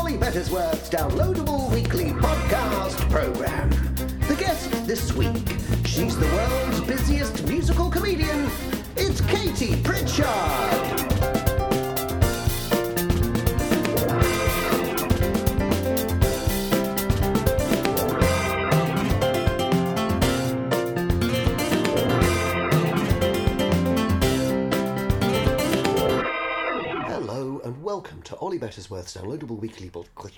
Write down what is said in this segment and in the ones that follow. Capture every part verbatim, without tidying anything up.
Ollie Bettersworth's downloadable weekly podcast program. The guest this week, she's the world's busiest musical comedian. It's Katie Pritchard. Welcome to Ollie Bettersworth's downloadable weekly podcast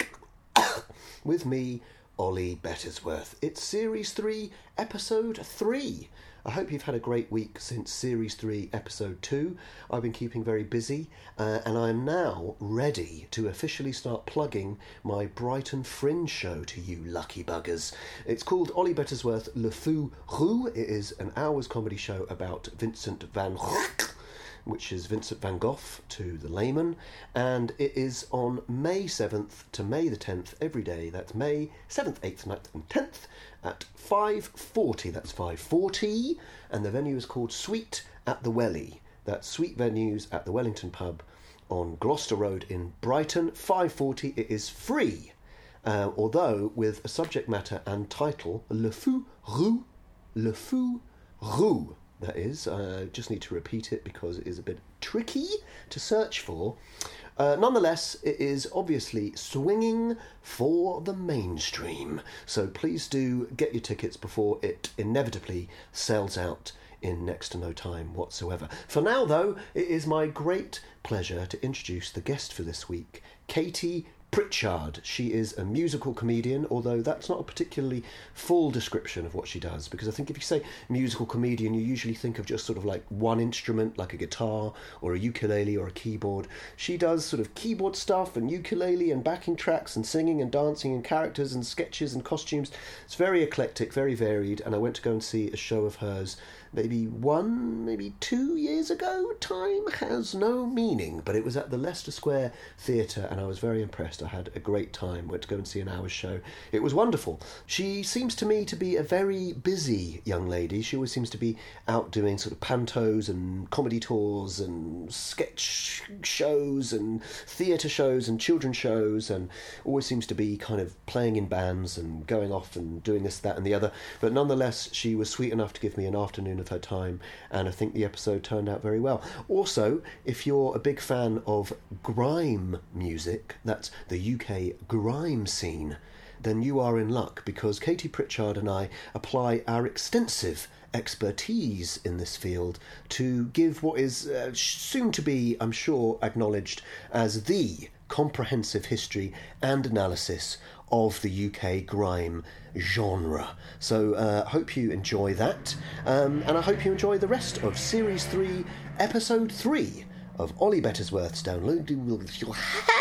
with me, Ollie Bettersworth. It's Series three, Episode three. I hope you've had a great week since Series three, Episode two. I've been keeping very busy, uh, and I'm now ready to officially start plugging my Brighton Fringe show to you lucky buggers. It's called Ollie Bettersworth Le Fou Rue. It is an hour's comedy show about Vincent van Gogh, which is Vincent van Gogh to the layman, and it is on May seventh to May the tenth every day. That's May seventh, eighth, ninth and tenth at five forty. That's five forty, and the venue is called Sweet at the Welly. That's Sweet Venues at the Wellington Pub on Gloucester Road in Brighton. five forty. It is free, uh, although with a subject matter and title, Le Fou Rue, Le Fou Rue. That is, I uh, just need to repeat it because it is a bit tricky to search for. Uh, nonetheless, it is obviously swinging for the mainstream. So please do get your tickets before it inevitably sells out in next to no time whatsoever. For now, though, it is my great pleasure to introduce the guest for this week, Katie Pritchard. She is a musical comedian, although that's not a particularly full description of what she does, because I think if you say musical comedian, you usually think of just sort of like one instrument, like a guitar or a ukulele or a keyboard. She does sort of keyboard stuff and ukulele and backing tracks and singing and dancing and characters and sketches and costumes. It's very eclectic, very varied, and I went to go and see a show of hers maybe one, maybe two years ago. Time has no meaning, but it was at the Leicester Square Theatre, and I was very impressed. I had a great time. Went to go and see an hour's show. It was wonderful. She seems to me to be a very busy young lady. She always seems to be out doing sort of pantos and comedy tours and sketch shows and theatre shows and children's shows, and always seems to be kind of playing in bands and going off and doing this, that and the other. But nonetheless, she was sweet enough to give me an afternoon of her time, and I think the episode turned out very well. Also, if you're a big fan of grime music, that's the U K grime scene, then you are in luck, because Katie Pritchard and I apply our extensive expertise in this field to give what is uh, soon to be, I'm sure, acknowledged as the comprehensive history and analysis of the U K grime genre. So I uh, hope you enjoy that, um, and I hope you enjoy the rest of Series three, Episode three of Ollie Bettersworth's Downloadable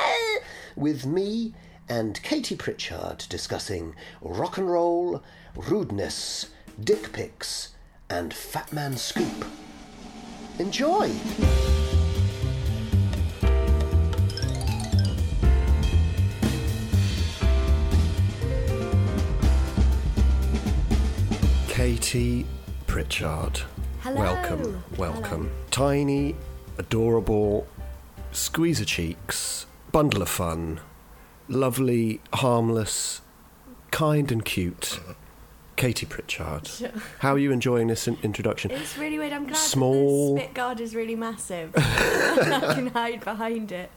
with me and Katie Pritchard discussing rock and roll, rudeness, dick pics, and Fat Man Scoop. Enjoy! Katie Pritchard. Hello. Welcome, welcome. Hello. Tiny, adorable, squeezer cheeks, bundle of fun, lovely, harmless, kind and cute. Katie Pritchard. Sure. How are you enjoying this in- introduction? It's really weird. I'm glad Small. that the spit guard is really massive. I can hide behind it.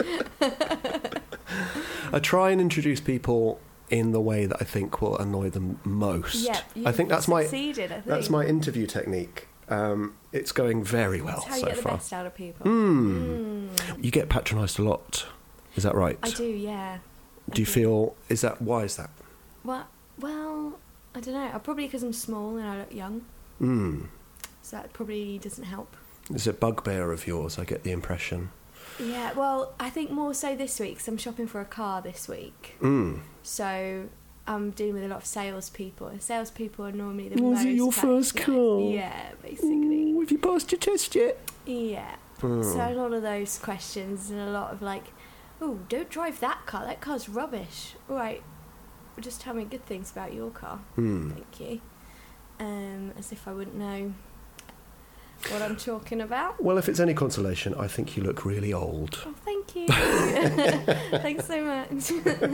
I try and introduce people in the way that I think will annoy them most. Yep, I think that's my succeeded, I think. that's my interview technique. Um, it's going very well That's how so you get far. the best out of people. Mm. Mm. You get patronised a lot. Is that right? I do, yeah. Do you feel? Is that why? Is that? Well, well, I don't know. Probably because I'm small and I look young. Mm. So that probably doesn't help. It's a bugbear of yours. I get the impression. Yeah, well, I think more so this week, because I'm shopping for a car this week. Mm. So I'm dealing with a lot of salespeople. And salespeople are normally the Was most... it your first car? Yeah, basically. Ooh, have you passed your test yet? Yeah. Mm. So a lot of those questions and a lot of like, oh, don't drive that car. That car's rubbish. All right, well, just tell me good things about your car. Mm. Thank you. Um, as if I wouldn't know. what I'm talking about. Well, if it's any consolation, I think you look really old. Oh, thank you. Thanks so much.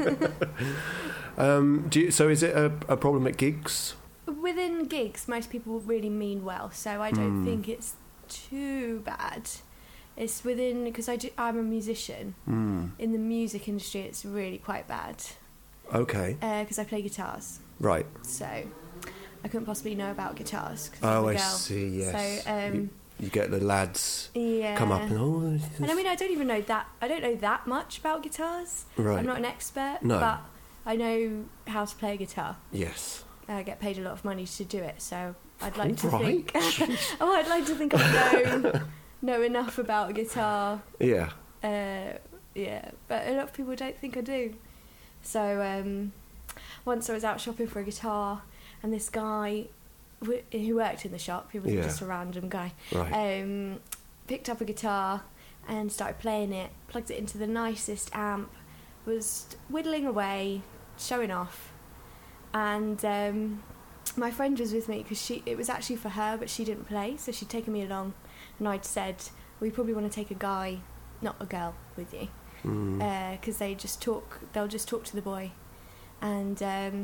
um, do you, so is it a, a problem at gigs? Within gigs, most people really mean well, so I don't Mm. think it's too bad. It's within, because I do, I'm a musician. Mm. In the music industry, it's really quite bad. Okay. Because I play guitars. Right. So I couldn't possibly know about guitars. 'Cause Oh, I'm a I girl. see, yes. So, um, you, you get the lads yeah. come up and, oh... And I mean, I don't even know that, I don't know that much about guitars. Right. I'm not an expert, No. but I know how to play a guitar. Yes. I get paid a lot of money to do it, so I'd like to Right. think... oh, I'd like to think I know, know enough about a guitar. Yeah. Uh, yeah, but a lot of people don't think I do. So um, once I was out shopping for a guitar, and this guy w- who worked in the shop, he wasn't Yeah. just a random guy, Right. um, picked up a guitar and started playing it, plugged it into the nicest amp, was whittling away, showing off. And um, my friend was with me because she it was actually for her, but she didn't play, so she'd taken me along, and I'd said, well, you probably want to take a guy, not a girl, with you, because Mm. uh, they just talk they'll just talk to the boy. And um,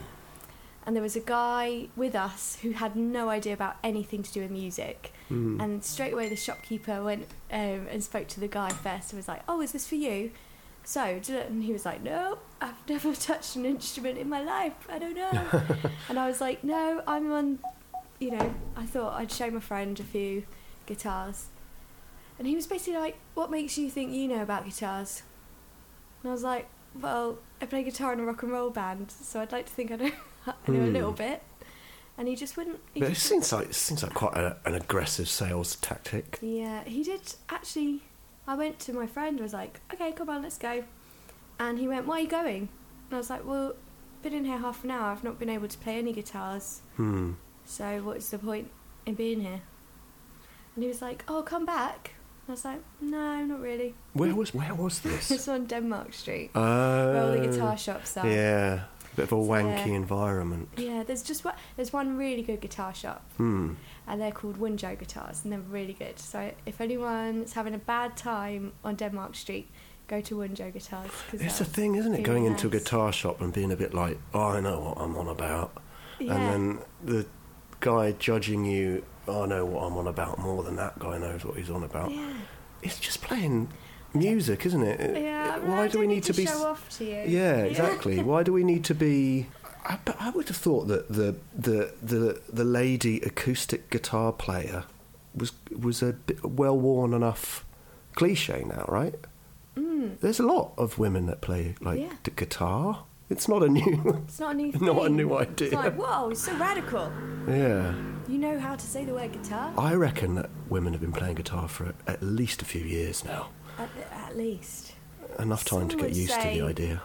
and there was a guy with us who had no idea about anything to do with music, Mm. and straight away the shopkeeper went um, and spoke to the guy first and was like, oh, is this for you? So, do it? And he was like, no, I've never touched an instrument in my life, I don't know. And I was like, no, I'm on, you know, I thought I'd show my friend a few guitars. And he was basically like, what makes you think you know about guitars? And I was like, well, I play guitar in a rock and roll band, so I'd like to think I know, I know a Hmm. little bit. And he just wouldn't... He But it just seems like, it seems like quite a, an aggressive sales tactic. Yeah, he did actually. I went to my friend, was like, okay, come on, let's go. And he went, why are you going? And I was like, well, been in here half an hour, I've not been able to play any guitars, Hmm. so what is the point in being here? And he was like, oh, come back. And I was like, no, not really. Where was where was this? It's on Denmark Street, Oh. where all the guitar shops are. Yeah. A bit of a wanky yeah. environment. Yeah, there's just one, there's one really good guitar shop, Hmm. and they're called Wunjo Guitars, and they're really good. So if anyone's having a bad time on Denmark Street, go to Wunjo Guitars. 'Cause It's a they'll thing, isn't it? be Going into a nice. guitar shop and being a bit like, oh, I know what I'm on about. Yeah. And then the guy judging you, oh, I know what I'm on about more than that guy knows what he's on about. Yeah. It's just playing music, isn't it? Yeah. I mean, Why I do don't we need need to, be... show off to you? Yeah, exactly. Why do we need to be... I, but I would have thought that the, the the the lady acoustic guitar player was was a bit well-worn enough cliche now, right? Mm. There's a lot of women that play like Yeah. the guitar. It's not a new, It's not a new thing. not a new idea. It's like, whoa, it's so radical. Yeah, You know how to say the word guitar? I reckon that women have been playing guitar for at least a few years now. At, at least. Enough time Some to get would used to say- the idea.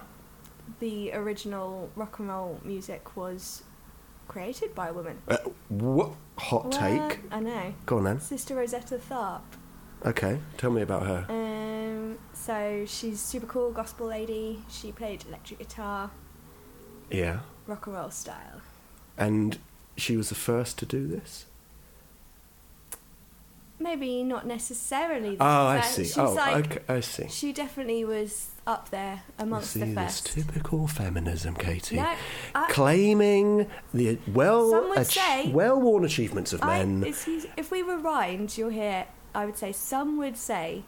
The original rock and roll music was created by a woman. Uh, what hot What? take? I know. Go on then. Sister Rosetta Tharpe. Okay, tell me about her. Um, so she's super cool gospel lady. She played electric guitar, Yeah, rock and roll style. and she was the first to do this. Maybe not necessarily. Oh, I but see. She's Oh, like, okay, I see. She definitely was up there You amongst see the this first. typical feminism, Katie, No, I, claiming the well Some would ach- say- well-worn achievements of I, men. excuse, if we rewind, you'll hear. I would say some would say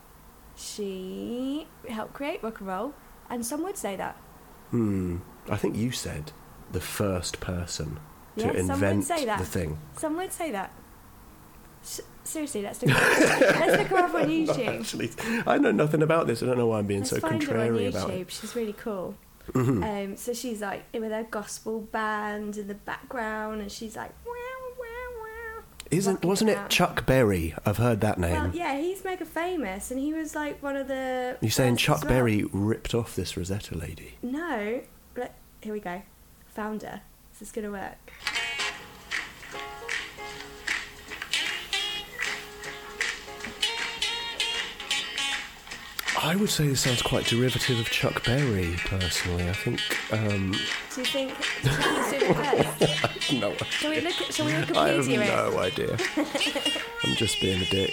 she helped create rock and roll, and some would say that. Hmm. I think you said the first person to Yeah, some would invent say that. the thing. Some would say that. S- seriously, let's look. let's look her up on YouTube. Actually, I know nothing about this. I don't know why I'm being Let's so find her on contrary YouTube. about it. She's really cool. Mhm. Um, so she's like with her gospel band in the background, and she's like, wow, wow, wow. Isn't rocking wasn't it out. Chuck Berry? I've heard that name. Well, yeah, he's mega famous, and he was like one of the. You're saying first Chuck as well. Berry ripped off this Rosetta lady? No, but here we go. Found her. This is gonna work. I would say this sounds quite derivative of Chuck Berry, personally. I think... Um, Do you think... Do you think he's doing it first? no. Shall we, look, shall we Wikipedia I have it? no idea. I'm just being a dick.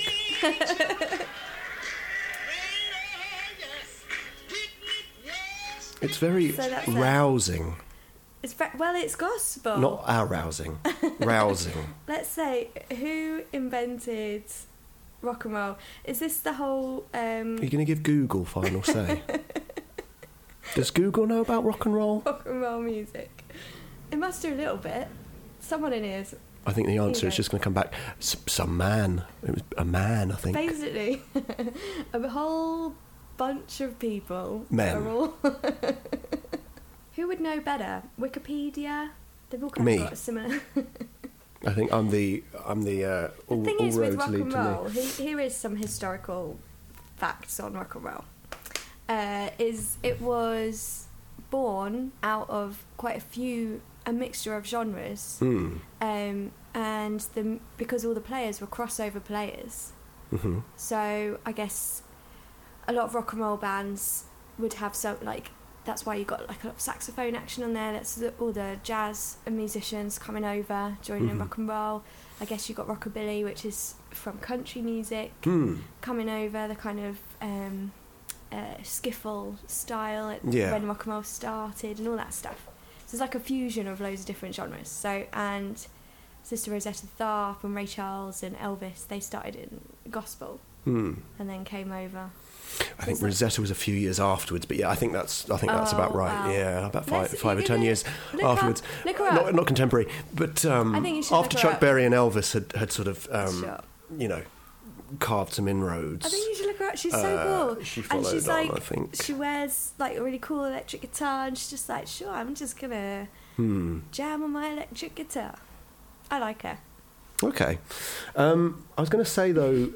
It's very So that's it. rousing. It's ve- well, it's gospel. Not arousing. Rousing. Let's say, who invented rock and roll? Is this the whole... Um, Are you going to give Google final say? Does Google know about rock and roll? rock and roll music? It must do a little bit. Someone in here is I think the answer You is know. just going to come back. S- some man. It was a man, I think. basically a whole bunch of people. Men. Are all who would know better? Wikipedia? They've all kind Me. of got a similar... I think I'm the I'm the uh, all, The thing all is with roads rock lead and to roll, me. he, here is some historical facts on rock and roll. Uh, is it was born out of quite a few, a mixture of genres, Mm. um, and the because all the players were crossover players. hmm So I guess a lot of rock and roll bands would have some like. That's why you got like a lot of saxophone action on there. That's the, all the jazz and musicians coming over, joining in Mhm. rock and roll. I guess you got rockabilly, which is from country music, Mm. coming over. The kind of um, uh, skiffle style at- Yeah. when rock and roll started, and all that stuff. So it's like a fusion of loads of different genres. So and Sister Rosetta Tharpe and Ray Charles and Elvis, they started in gospel Mm. and then came over. I think Is that- Rosetta was a few years afterwards, but yeah, I think that's I think that's Oh, about right. wow. Yeah, about five Let's- five or you ten know, years look her- afterwards. look her not, up. not contemporary, but um, I think you should after look her Chuck up. Berry and Elvis had, had sort of um, Sure. you know carved some inroads. I think you should look her up. She's so Uh, cool. she and followed she's on, like, I think. she wears like a really cool electric guitar, and she's just like, sure, I'm just gonna Hmm. jam on my electric guitar. I like her. Okay. Um, I was going to say though.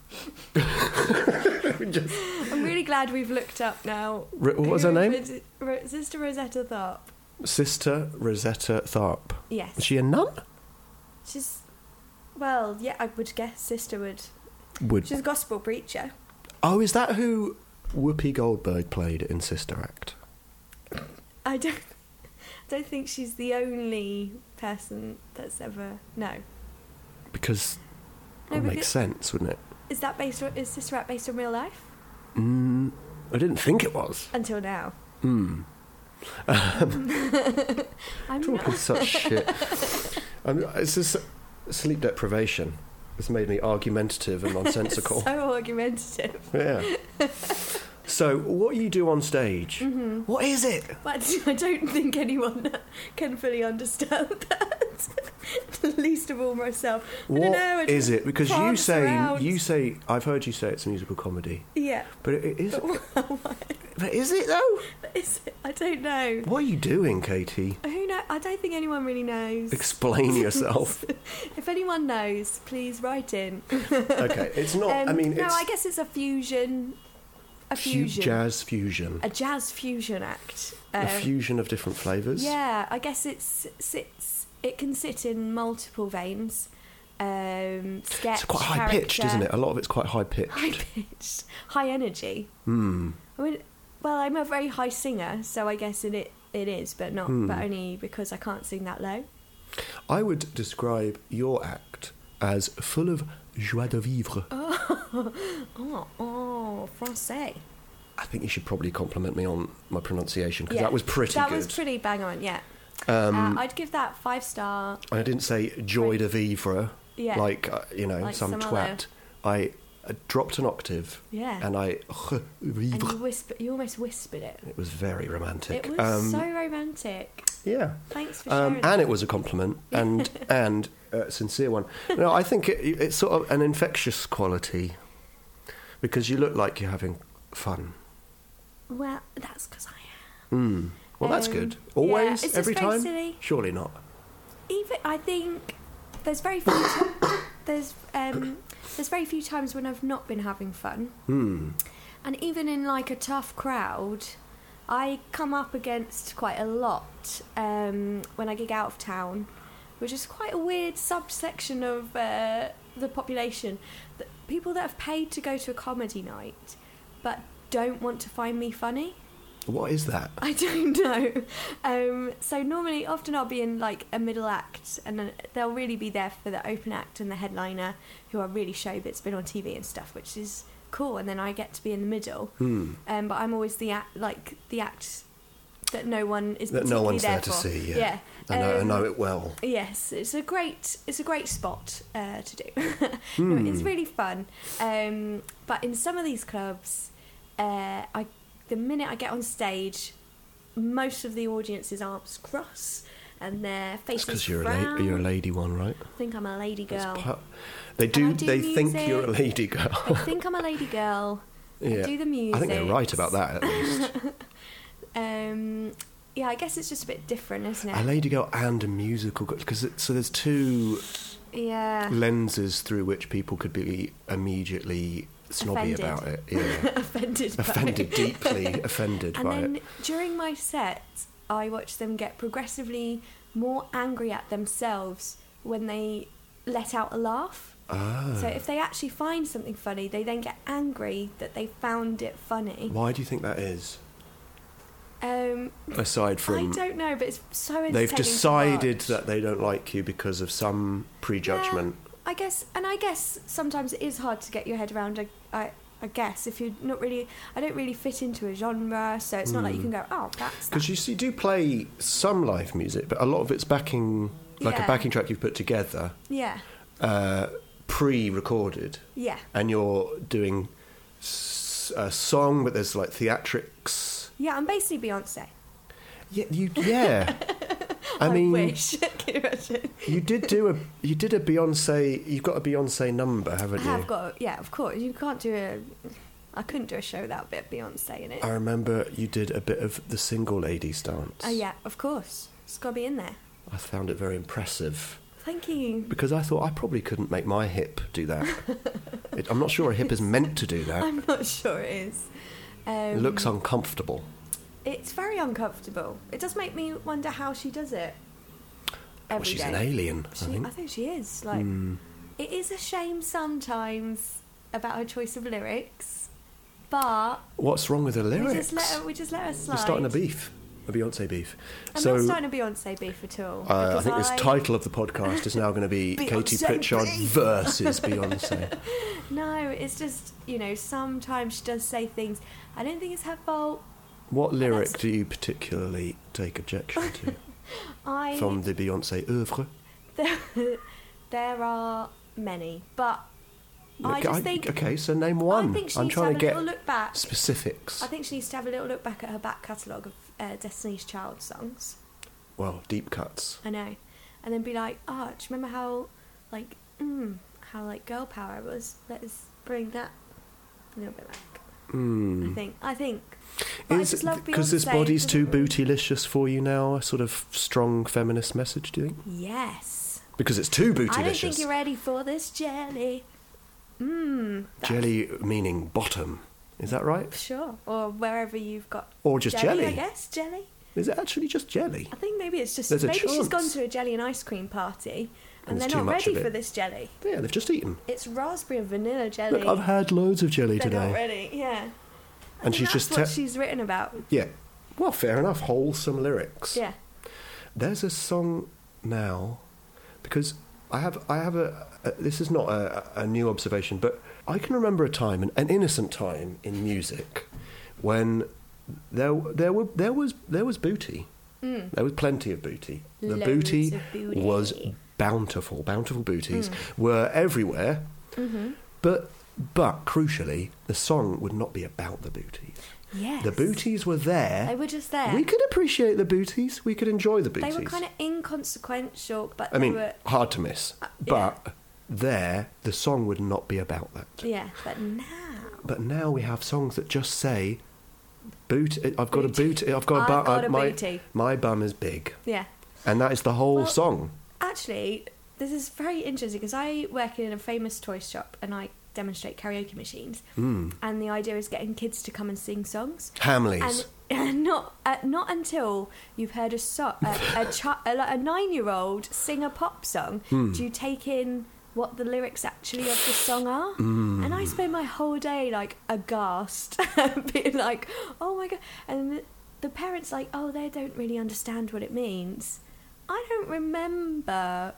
just, I'm really glad we've looked up now. Ro- what was her who name? invented- Ro- Sister Rosetta Tharpe. Sister Rosetta Tharpe. Yes. Is she a nun? She's, well, yeah, I would guess Sister would. Would. She's a gospel preacher. Oh, is that who Whoopi Goldberg played in Sister Act? I don't, don't think she's the only person that's ever. No. Because No, that because- makes sense, wouldn't it? Is that based on? Is Sister Act based on real life? Mm, I didn't think it was. Until now. Hmm. I'm Talking not. such shit. Um, it's just sleep deprivation. It's made me argumentative and nonsensical. So argumentative. Yeah. So, what you do on stage? Mm-hmm. What is it? But I don't think anyone can fully understand that. Least of all myself. I What don't know, I is just it? Because you prance say around. you say I've heard you say it's a musical comedy, Yeah. but it, it is. But But is it though? is it? I don't know. What are you doing, Katie? Who know? I don't think anyone really knows. Explain yourself. If anyone knows, please write in. Okay, it's not. I Um, mean, no, it's I guess it's a fusion. A fu- fusion. jazz fusion, A jazz fusion act. a Um, fusion of different flavours. Yeah, I guess it's sits. It can sit in multiple veins. Um, sketch. It's quite high pitched, character, isn't it? A lot of it's quite high pitched. High pitched, high energy. Hmm. I mean, well, I'm a very high singer, so I guess in it it is, but not, Hmm. but only because I can't sing that low. I would describe your act as full of joie de vivre. Oh, oh, français. I think you should probably compliment me on my pronunciation because Yeah, that was pretty That good. was pretty bang on, yeah. um, uh, I'd give that five star. I didn't say joie de vivre, Yeah. like uh, you know Like some, some twat. other- I uh, dropped an octave Yeah. and I And vivre. you whisper, you almost whispered it. It was very romantic. It was um, so romantic. yeah. Thanks for Um, sharing. and that. it was a compliment and and a sincere one. No, I think it, it's sort of an infectious quality because you look like you're having fun. Well, that's because I am. Hmm. Well, that's Um, good. yeah. Always, It's just every very time. silly. Surely not. Even I think there's very few t- there's um there's very few times when I've not been having fun, Hmm. and even in like a tough crowd, I come up against quite a lot um, when I gig out of town, which is quite a weird subsection of uh, the population. The people that have paid to go to a comedy night, but don't want to find me funny. What is that? I don't know. Um, so normally, often I'll be in like a middle act, and then they'll really be there for the open act and the headliner, who are really show that's been on T V and stuff, which is cool. And then I get to be in the middle. Hmm. Um, but I'm always the act, like the act that no one is That particularly no one's there, there to for. see. Yeah, Yeah. I know. I Um, know it well. Yes, it's a great it's a great spot uh, to do. Hmm. No, it's really fun. Um, but in some of these clubs, uh, I the minute I get on stage, most of the audience's arms cross and their faces Because you're a frown. la- you're a lady one, right? I think I'm a lady That's girl. part- they And do. I do they think music. you're a lady girl. I think I'm a lady girl. Yeah. I do the music. I think they're right about that, at least. Um, yeah, I guess it's just a bit different, isn't it? A lady girl and a musical girl. Because so there's two yeah. lenses through which people could be immediately snobby Offended. about it. Yeah. offended by Offended, deeply offended And by then it. during my set, I watch them get progressively more angry at themselves when they let out a laugh. Ah. So if they actually find something funny, they then get angry that they found it funny. Why do you think that is? Um, Aside I from don't know, but it's so entertaining they've to decided watch. that they don't like you because of some prejudgment. Yeah, I guess, and I guess sometimes it is hard to get your head around. I, I, I guess if you're not really, I don't really fit into a genre, so it's not like you can go, oh, that's Because that. you see, do play some live music, but a lot of it's backing, like Yeah. a backing track you've put together, Yeah, uh, pre-recorded, yeah, and you're doing s- a song, but there's like theatrics. yeah. I'm basically Beyonce. Yeah, you. Yeah. I, I mean, wish. Can you imagine? you did do a, you did a Beyonce. You've got a Beyonce number, haven't I you? have got, yeah, of course. You can't do a. I couldn't do a show without a bit of Beyonce in it. I remember you did a bit of the single ladies dance. Oh yeah, of course. It's got to be in there. I found it very impressive. Thank you. Because I thought I probably couldn't make my hip do that. it, I'm not sure a hip is meant to do that. I'm not sure it is. Um, It looks uncomfortable. It's very uncomfortable. It does make me wonder how she does it. Well, every she's day. an alien, She, I think. I think she is. Like, Mm. it is a shame sometimes about her choice of lyrics, but What's wrong with the lyrics? we just let her. We just let her slide. You're starting a beef, a Beyonce beef. I'm so not starting a Beyonce beef at all. uh, I because think this title of the podcast is now going to be Katie Beyonce Pritchard beef. versus Beyonce. No, it's just, you know, sometimes she does say things. I don't think it's her fault. What lyric That's- do you particularly take objection to I from the Beyonce oeuvre? there, there are many, but I Okay, just think okay, so name one. I think she I'm needs to trying have to a get little look back. specifics. I think she needs to have a little look back at her back catalogue of uh, Destiny's Child songs. Well, deep cuts. I know, and then be like, oh, do you remember how, like, mm, how like girl power was? Let's bring that a little bit back. Mm. I think. I think. But I Is just love because this Beyonce, body's too doesn't it? bootylicious for you now a sort of strong feminist message? Do you think? Yes. Because it's too bootylicious. I don't think you're ready for this jelly. Mmm. Jelly meaning bottom. Is that right? Sure. Or wherever you've got. Or just jelly? I guess jelly. Is it actually just jelly? I think maybe it's just There's a maybe she's chance. gone to a jelly and ice cream party, and, And they're there's too not much ready of it. for this jelly. Yeah, they've just eaten. It's raspberry and vanilla jelly. Look, I've had loads of jelly they're today. not ready. Yeah. I And think she's that's just what te- she's written about. Yeah. Well, fair enough. Wholesome lyrics. Yeah. There's a song now because I have I have a, a this is not a, a new observation, but I can remember a time, an, an innocent time in music, when there there were there was there was booty. Mm. There was plenty of booty. The Loads booty, of booty. was bountiful. Bountiful booties Mm. were everywhere. Mm-hmm. But but crucially, the song would not be about the booties. Yes. The booties were there. They were just there. We could appreciate the booties. We could enjoy the booties. They were kind of inconsequential, but I mean, they were. hard to miss. Uh, But there, the song would not be about that. Yeah, but now. But now we have songs that just say, "Boot. I've got Booty. a boot. I've got a I've bum. got a my, booty." my bum is big," Yeah. and that is the whole Well, song. Actually, this is very interesting because I work in a famous toy shop and I demonstrate karaoke machines. Mm. And the idea is getting kids to come and sing songs. Hamleys. And not uh, not until you've heard a so- a, a, chi- a, like a nine-year-old sing a pop song Hmm. do you take in what the lyrics actually of the song are. Mm. And I spend my whole day like aghast, being like, "Oh my god!" And the, the parents like, "Oh, they don't really understand what it means." I don't remember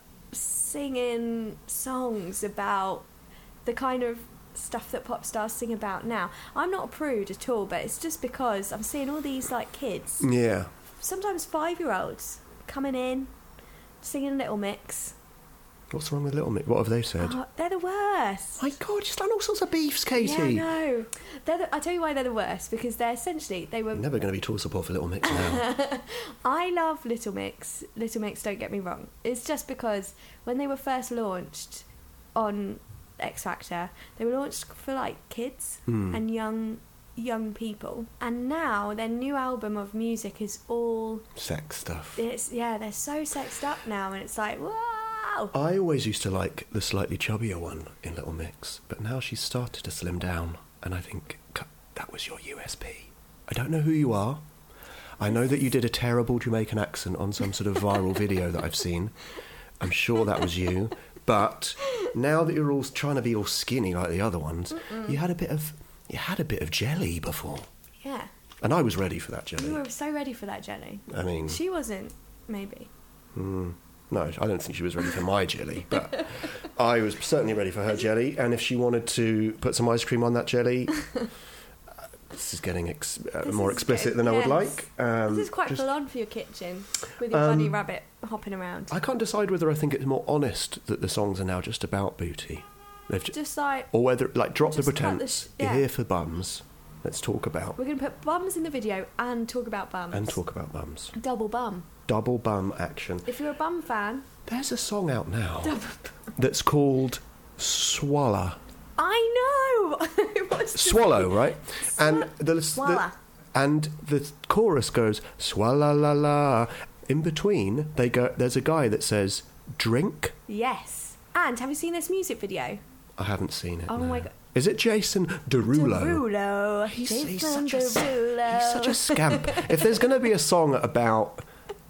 singing songs about the kind of stuff that pop stars sing about now. I'm not a prude at all, but it's just because I'm seeing all these like kids, Yeah. sometimes five-year-olds, coming in, singing Little Mix. What's wrong with Little Mix? What have they said? Oh, they're the worst. My God, you've done all sorts of beefs, Katie. Yeah, I know. They're the, I tell you why they're the worst, because they're essentially, they were... I'm never going to be tour support for Little Mix now. I love Little Mix. Little Mix, don't get me wrong. It's just because when they were first launched on X Factor, they were launched for like kids Hmm. and young young people. And now their new album of music is all... Sex stuff. It's yeah, they're so sexed up now, and it's like, wow. I always used to like the slightly chubbier one in Little Mix, but now she's started to slim down, and I think "C- that was your U S P. I don't know who you are. I know that you did a terrible Jamaican accent on some sort of viral video that I've seen. I'm sure that was you. But now that you're all trying to be all skinny like the other ones, Mm-mm. you had a bit of you had a bit of jelly before, Yeah, and I was ready for that jelly. you were so ready for that jelly. I mean, She wasn't, maybe. mm, no, I don't think she was ready for my jelly, but I was certainly ready for her jelly. And if she wanted to put some ice cream on that jelly, uh, this is getting ex- uh, This more is explicit good, than I would yes. like. Um, This is quite just- full on for your kitchen, with your Um, bunny rabbit hopping around. I can't decide whether I think it's more honest that the songs are now just about booty, they've ju- Just like, or whether like drop the Just cut the pretense. sh- yeah. You're here for bums. Let's talk about we're going to put bums in the video and talk about bums. and talk about bums. Double bum. Double bum action. If you're a bum fan, There's a song out now double that's called Swallow. I know! What's the- Swallow, right? And the, the Swallow. and the chorus goes swalla la la. In between, they go. There's a guy that says drink. Yes. And have you seen this music video? I haven't seen it. Oh no. my God. Is it Jason Derulo? Derulo. He's, he's Jason such a s- Derulo. he's such a scamp. If there's going to be a song about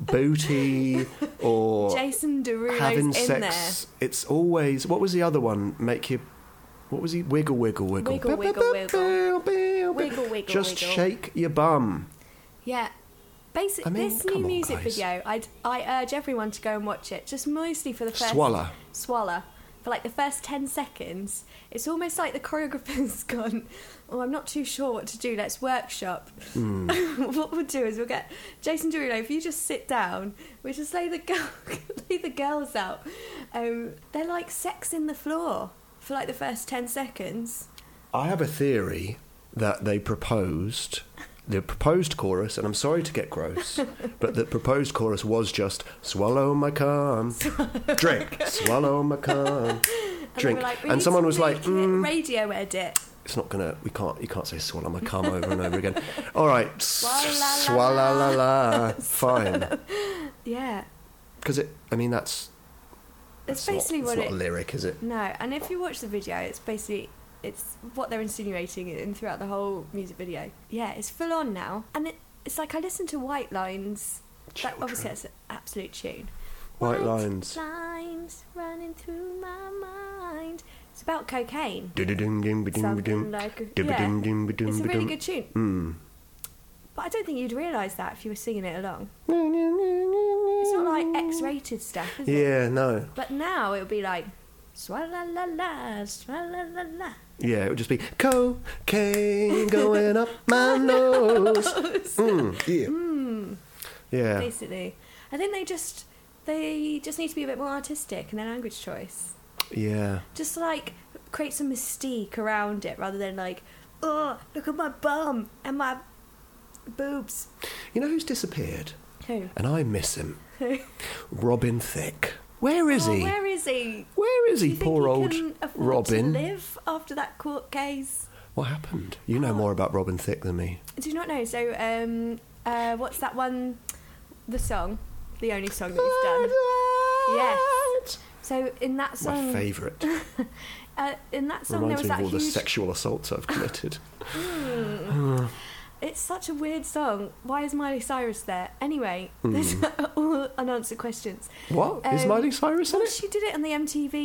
booty or Jason Derulo's having in sex, it's always what was the other one? Make you. What was he? Wiggle, wiggle, wiggle. Wiggle, wiggle, wiggle. Wiggle, wiggle, Just wiggle. shake your bum. there. Yeah. Basically, I mean, this come new on, music guys. video, I'd, I urge everyone to go and watch it, just mostly for the first... Swallow. Swallow. For like the first ten seconds. It's almost like the choreographer's gone, oh, I'm not too sure what to do, let's workshop. Mm. What we'll do is we'll get Jason Derulo, if you just sit down, we just lay the, girl, lay the girls out. Um, they're like sexing the floor for like the first ten seconds. I have a theory that they proposed the proposed chorus, and I'm sorry to get gross, but the proposed chorus was just swallow my cum, drink, swallow my cum, And drink, they were like, we and need someone to was like, make it mm, radio edit. it's not gonna, we can't, you can't say swallow my cum over and over again. All right, Swalla swallow la la, fine, Yeah. because it, I mean that's. It's that's not- basically it's what not it... a lyric, is it? No, and if you watch the video, it's basically it's what they're insinuating in throughout the whole music video. Yeah, it's full on now, and it, it's like I listen to White Lines. That Children. obviously that's an absolute tune. White Lines. lines running through my mind. It's about cocaine. Du-du-dum-dum-ba-dum-ba-dum. Something like a, yeah. Du-ba-dum-dum-ba-dum-ba-dum. It's a really good tune, Mm. but I don't think you'd realise that if you were singing it along. It's not like X-rated stuff, is it? Yeah, no. But now it'll be like swalla la la, swalla la la. Yeah, it would just be cocaine going up my nose. Mm, yeah. Mm, Yeah. basically, I think they just they just need to be a bit more artistic in their language choice. Yeah. Just like create some mystique around it, rather than like, oh, look at my bum and my boobs. You know who's disappeared? Who? And I miss him. Robin Thicke. Where is oh, he? Where is he? Where is Do he, you think poor he old can afford Robin? to live after that court case? What happened? You know Oh. more about Robin Thicke than me. Do you not know? So, um, uh, what's that one? The song, the only song that he's done. Yes. So in that My song, favourite. uh, in that song, there Reminds was me that of all the huge. sexual assaults I've committed. Mm. It's such a weird song. Why is Miley Cyrus there? Anyway, Hmm. there's all unanswered questions. What? Is Um, Miley Cyrus in Well, it? she did it on the M T V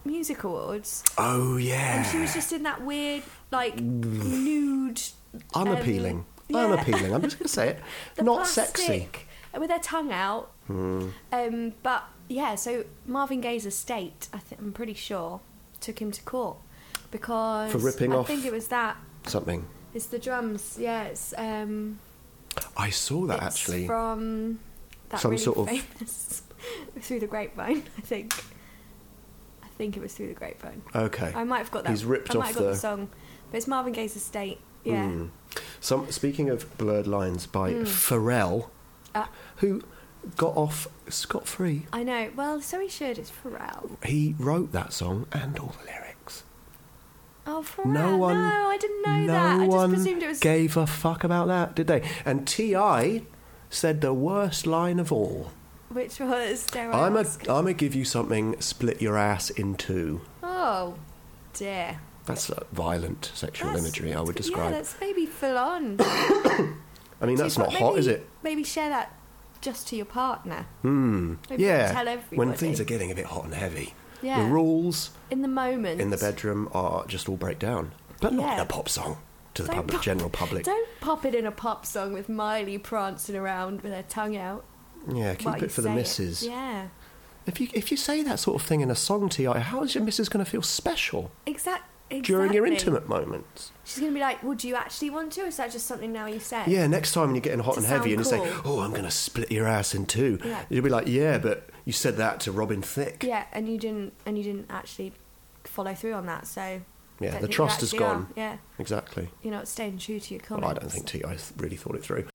Music Awards. Oh, yeah. And she was just in that weird, like, nude... Unappealing. Um, yeah. Unappealing. I'm just going to say it. The Not plastic, sexy. with her tongue out. Hmm. Um, but, yeah, so Marvin Gaye's estate, I th- I'm pretty sure, took him to court. Because... For ripping I off think it was that. Something. It's the drums, yeah, it's... Um, I saw that, it's actually. from that Some really sort of- famous... Through the Grapevine, I think. I think it was Through the Grapevine. Okay. I might have got that. He's ripped I might off have got the... the song. But it's Marvin Gaye's estate, yeah. Mm. Some, speaking of Blurred Lines by Mm. Pharrell, Uh, who got off scot-free. I know. Well, so he should. It's Pharrell. He wrote that song and all the lyrics. Oh, Pharrell. No one, no, I didn't know no that. I just one presumed it was... gave a fuck about that, did they? And T I said the worst line of all. Which was... Dare I I'm a, ask? I'm a give you something, split your ass in two. Oh, dear. That's uh, violent sexual That's- imagery, I would Yeah, describe. that's maybe full on. I mean, that's So, not maybe, hot, is it? Maybe share that just to your partner. Hmm. Maybe Yeah. tell When everybody. things are getting a bit hot and heavy, Yeah. the rules In the moment. in the bedroom are just all break down. But not in Yeah. a pop song to the Don't public, pop- general public. Don't pop it in a pop song with Miley prancing around with her tongue out. Yeah, keep while you it for the say missus. Yeah. If you if you say that sort of thing in a song, T I, how is your missus going to feel special Exact, exactly. during your intimate moments? She's going to be like, well, do you actually want to? Or is that just something now you say? Yeah, next time when you're getting hot To and heavy and you sound say, cool. oh, I'm going to split your ass in two. Yeah. You'll be like, yeah, but you said that to Robin Thicke. Yeah, and you didn't, and you didn't actually follow through on that, so... Yeah, don't the think you trust is actually are. gone. Yeah, Exactly. you're not staying true to your comments. Well, I don't think T I really thought it through.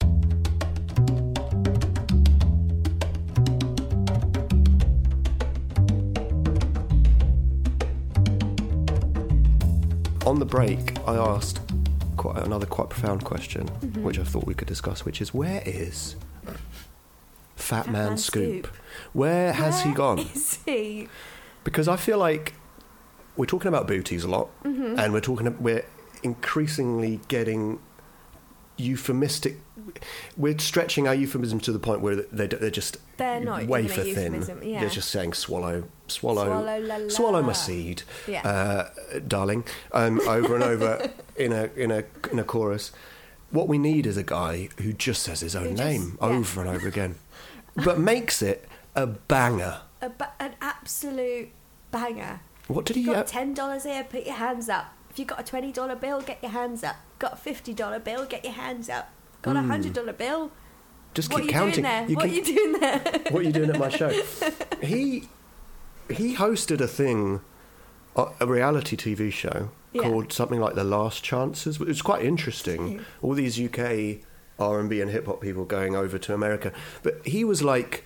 On the break, I asked quite another quite profound question, Mm-hmm. which I thought we could discuss, which is, where is Fat, Man, Man Scoop? Scoop. Where has he Where gone? is he? Because I feel like we're talking about booties a lot, Mm-hmm. and we're talking, we're increasingly getting euphemistic. We're stretching our euphemism to the point where they, they're just They're not even a wafer thin. euphemism, yeah. They're just saying swallow, swallow, Swallow la la. swallow my seed, Yeah. uh, darling, um, over and over in a in a in a chorus. What we need is a guy who just says his own Who just- name yeah. over and over again, but makes it a banger. A ba- an absolute banger. What did he? You Uh, got ten dollars here, put your hands up. If you got a twenty dollar bill, get your hands up. Got a fifty dollar bill, get your hands up. Got a hundred dollar bill. just What keep are you counting. doing there? You what can- are you doing there? what are you doing at my show? He he hosted a thing, a a reality T V show Yeah. called something like The Last Chances. It was quite interesting. All these U K R and B and hip hop people going over to America, but he was like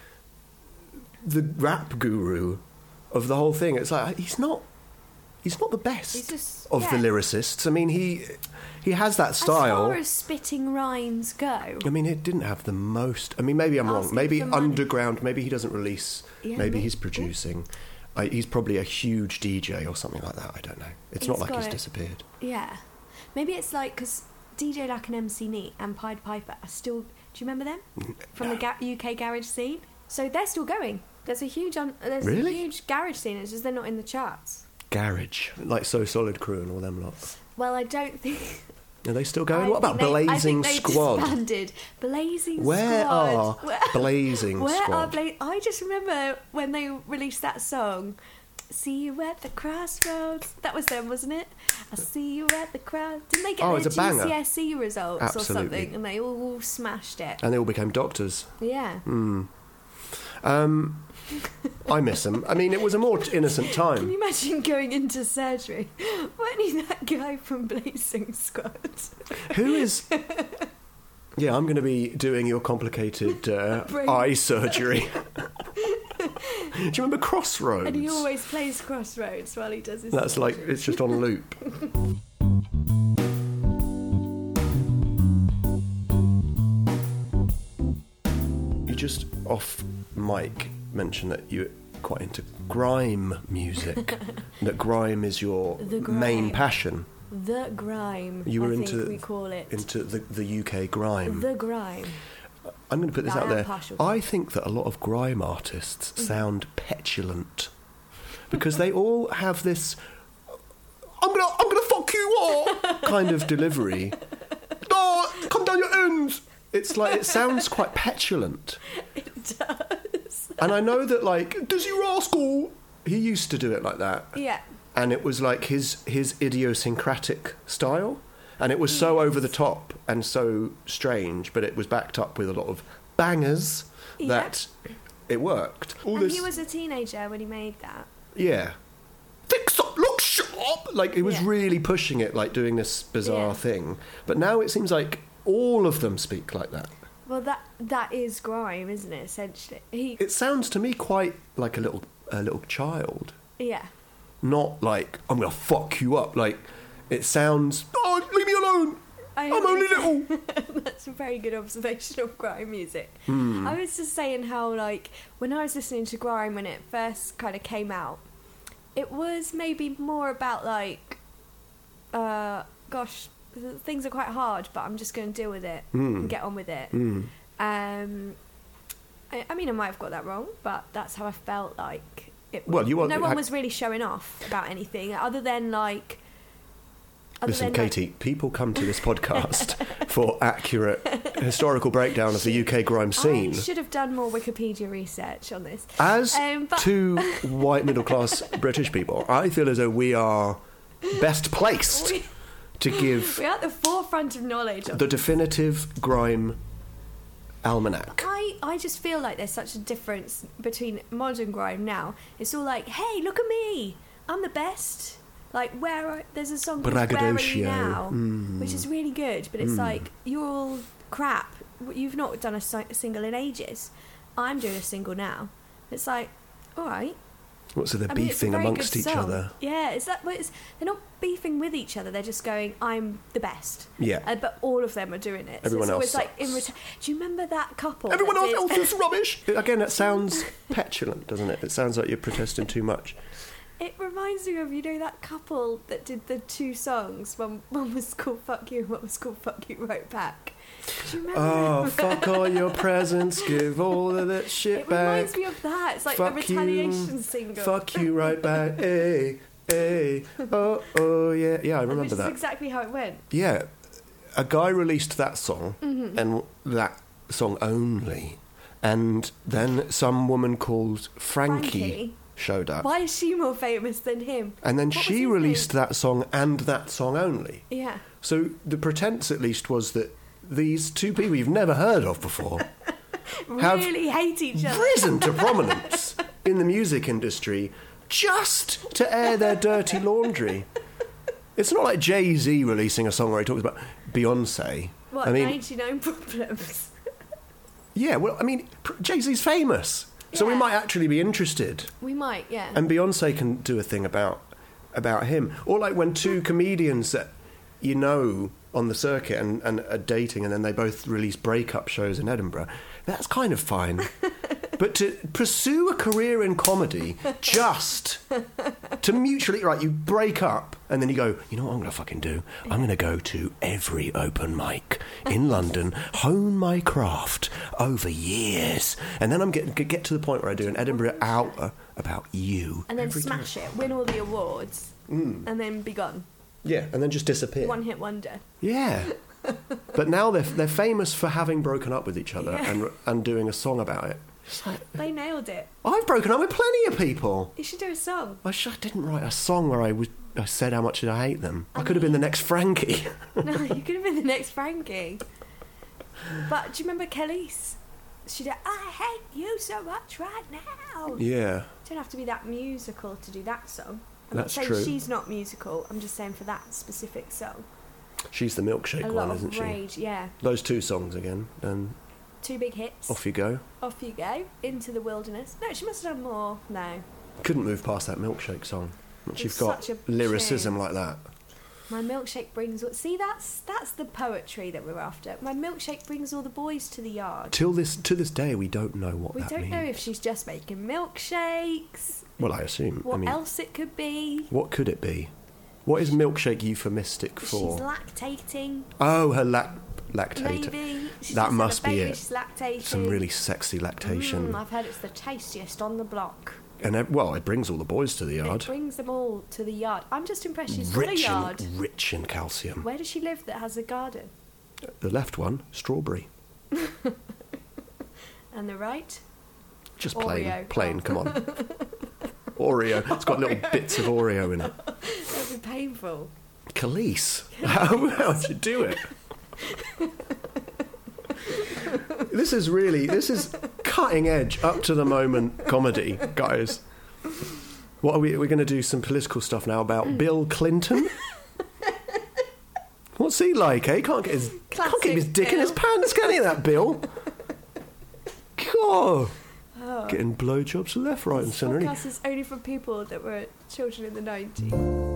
the rap guru of the whole thing. It's like he's not. He's not the best He's just- of the yeah. lyricists. I mean, he he has that style. As far as spitting rhymes go, I mean, it didn't have the most. I mean, maybe I'm wrong. Asking Maybe for money. underground. Maybe he doesn't release. Yeah, maybe may- he's producing. I, he's probably a huge D J or something like that. I don't know. It's not He's like got he's it. disappeared. yeah. Maybe it's like because D J Lack and M C Neat and Pied Piper are still. Do you remember them from no. the ga- U K garage scene? So they're still going. There's a huge, un- there's Really? a huge garage scene. It's just they're not in the charts. Garage, like So Solid Crew and all them lot. Well, I don't think. Are they still going? I what about think they- Blazing I think they Squad? disbanded. Blazing Where Squad. are Where- Blazing Where Squad? are Bla- I just remember when they released that song. See you at the crossroads. That was them, wasn't it? I see you at the cross. Didn't they get Oh, their it's a banger. G C S E results Absolutely. or something? And they all smashed it. And they all became doctors. Yeah. Hmm. Um, I miss them. I mean, it was a more innocent Can time. you imagine going into surgery? Weren't you that guy from Blazing Squad? Who is? Yeah, I'm going to be doing your complicated uh, Brain- eye surgery. Do you remember Crossroads? And he always plays Crossroads while he does his. That's like it's just on loop. You just off mic mentioned that you're quite into grime music. That grime is your The main grime. passion. The grime. You were I into think we call it. into the the U K grime. The grime. I'm going to put this I out am there. partial to I think that a lot of grime artists Mm-hmm. sound petulant. because they all have this I'm gonna I'm gonna fuck you up kind of delivery. Oh, come down your ends. It's like it sounds quite petulant. It does. And I know that, like, does you rascal? He used to do it like that. Yeah. And it was like his his idiosyncratic style, and it was so over the top and so strange, but it was backed up with a lot of bangers that yeah. it worked. All and this, he was a teenager when he made that. Yeah. Fix up, look sharp! Like, it was yeah. really pushing it, like doing this bizarre yeah. thing. But now it seems like all of them speak like that. Well, that that is grime, isn't it, essentially? He... It sounds to me quite like a little a little child. Yeah. Not like, I'm going to fuck you up. Like, it sounds, oh, leave me alone. I I'm only little. That's a very good observation of grime music. Mm. I was just saying how, like, when I was listening to grime when it first kind of came out, it was maybe more about, like, uh, gosh, things are quite hard, but I'm just going to deal with it mm. and get on with it. Mm. Um, I, I mean, I might have got that wrong, but that's how I felt like. It was, well, you no one ha- was really showing off about anything other than like. Other Listen, than, Katie, like... people come to this podcast for accurate historical breakdown of the U K grime scene. I should have done more Wikipedia research on this. As um, but... two white middle class British people, I feel as though we are best placed we... to give. We're at the forefront of knowledge. The definitive grime almanac. I, I just feel like there's such a difference between modern grime now. It's all like, hey, look at me, I'm the best. Like, where are, there's a song called Where Are You Now, mm. which is really good, but it's mm. like, you're all crap. You've not done a, si- a single in ages. I'm doing a single now. It's like, all right. What, so they're I mean, beefing amongst each song. other? Yeah, it's that. Well, it's, they're not beefing with each other. They're just going, "I'm the best." Yeah. Uh, but all of them are doing it. Everyone so else it's always sucks. like in return. Do you remember that couple? Everyone that else did... is rubbish. Again, it sounds petulant, doesn't it? It sounds like you're protesting too much. It reminds me of, you know, that couple that did the two songs. One, one was called "Fuck You" and one was called "Fuck You Right Back." Do you remember? Oh, fuck all your presents, give all of that shit it back. It reminds me of that. It's like fuck a retaliation you, single. Fuck you right back. Hey, hey. Oh, oh, yeah. Yeah, I remember Which that. is exactly how it went. Yeah. A guy released that song, mm-hmm. and that song only. And then some woman called Frankie, Frankie showed up. Why is she more famous than him? And then what she released name? that song and that song only. Yeah. So the pretense, at least, was that these two people you've never heard of before really hate each other. Risen to prominence in the music industry just to air their dirty laundry. It's not like Jay-Z releasing a song where he talks about Beyonce. What, I mean, ninety-nine Problems? Yeah, well, I mean, Jay-Z's famous, so yeah. we might actually be interested. We might, yeah. And Beyonce can do a thing about about him. Or like when two comedians that you know on the circuit and, and are dating, and then they both release breakup shows in Edinburgh. That's kind of fine. But to pursue a career in comedy just to mutually, right, you break up and then you go, you know what I'm going to fucking do? I'm going to go to every open mic in London, hone my craft over years, and then I'm getting get to the point where I do an Edinburgh hour about you. And then smash time. it, win all the awards, mm. and then be gone. Yeah, and then just disappear. One hit wonder. Yeah. But now they're they're famous for having broken up with each other yeah. and and doing a song about it. Like, they nailed it. I've broken up with plenty of people. You should do a song. I, sh- I didn't write a song where I was I said how much I hate them. I, I could mean, have been the next Frankie. No, you could have been the next Frankie. But do you remember Kelis? She did "I Hate You So Much Right Now." Yeah. You don't have to be that musical to do that song. I'm That's not saying true. she's not musical. I'm just saying for that specific song. She's the milkshake a one, lot isn't of rage, she? Yeah. Those two songs again, and two big hits. off you go. Off you go into the wilderness. No, she must have done more. No. Couldn't move past that milkshake song. Once It's you've got such a lyricism tune. like that. My milkshake brings. See, that's that's the poetry that we're after. My milkshake brings all the boys to the yard. Till this to this day, we don't know what We that don't means. know if she's just making milkshakes. Well, I assume. What I mean, else it could be? what could it be? What is milkshake euphemistic for? She's lactating. Oh, her lac lactator. Maybe. She's That just must had a be baby, it. She's lactating. Some really sexy lactation. Mm, I've heard it's the tastiest on the block. And ev- well, it brings all the boys to the yard. It brings them all to the yard. I'm just impressed she's Rich got a yard. in rich in calcium. Where does she live that has a garden? The left one, strawberry. And the right? Just plain, Oreo. plain. Oh. Come on. Oreo. It's got little bits of Oreo in it. That would be painful. Khalees, how how'd you do it? This is really, this is cutting edge, up to the moment comedy, guys. What are we? We're going to do some political stuff now about Bill Clinton. What's he like? Eh? Can't get his Classic can't keep his dick in Bill. his pants, can he? That Bill. God, oh. Getting blowjobs left, right, and This centre. podcast is only for people that were children in the nineties.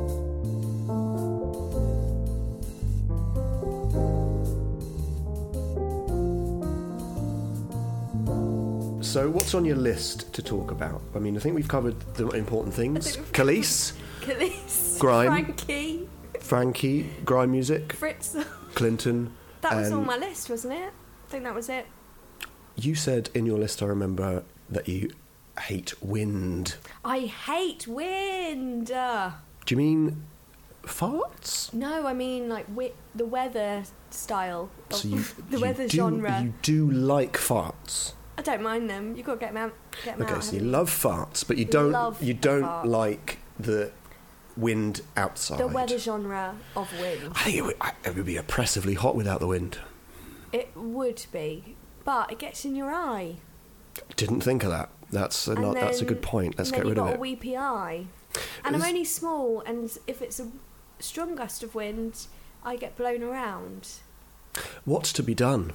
So, what's on your list to talk about? I mean, I think we've covered the important things. we've Khalees, Khalees, Grime. Frankie, Frankie, grime music, Fritz. Clinton. That was and on my list, wasn't it? I think that was it. You said in your list, I remember, that you hate wind. I hate wind. Uh, Do you mean farts? no, I mean like wi- the weather style. Of So you, the you weather do, genre. You do like farts. I don't mind them. You've got to get them out. Get them Okay, out, so you haven't love farts, but you don't. Love you a don't fart. like the wind outside. The weather genre of wind. I think it would, I- it would be oppressively hot without the wind. It would be, but it gets in your eye. Didn't think of that. That's a, And not, that's a then- good point. Let's and get then rid you've of got it. a weepy eye. And I'm Is- only small, and if it's a strong gust of wind, I get blown around. What's to be done?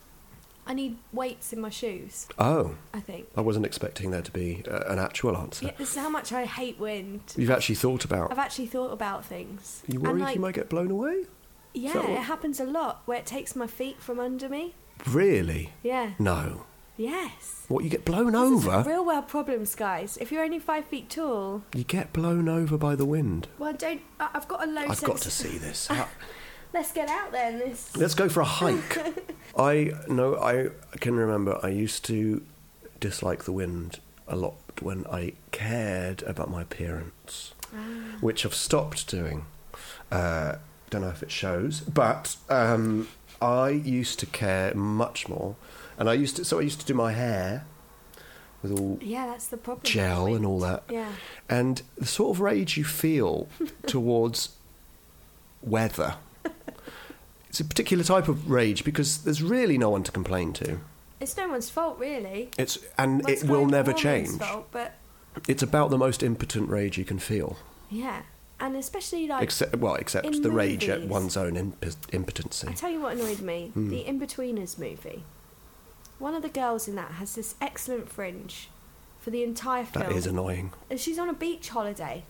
I need weights in my shoes, Oh, I think. I wasn't expecting there to be uh, an actual answer. Yeah, this is how much I hate wind. You've actually thought about. I've actually thought about things. You And, worried like, you might get blown away? Yeah, that what- it happens a lot where it takes my feet from under me. Really? Yeah. No. Yes. What, you get blown This is over? real world problems, guys. If you're only five feet tall, You get blown over by the wind. well, don't. I- I've got a low. I've got sense- to see this. How- Let's get out there. And this. Let's go for a hike. I know. I can remember. I used to dislike the wind a lot when I cared about my appearance, Ah. which I've stopped doing. Uh, don't know if it shows, but um, I used to care much more, and I used to. So I used to do my hair with all Yeah, that's the problem. with gel wind. and all that. Yeah. And the sort of rage you feel towards weather. It's a particular type of rage because there's really no one to complain to. It's no one's fault, really. It's and Well, it's it will global never warming's change. Fault, but It's about the most impotent rage you can feel. yeah, and especially like Except well, except in the rage at movies. one's own imp- impotency. I tell you what annoyed me: Hmm. the In-Betweeners movie. One of the girls in that has this excellent fringe for the entire film, That is annoying. and she's on a beach holiday.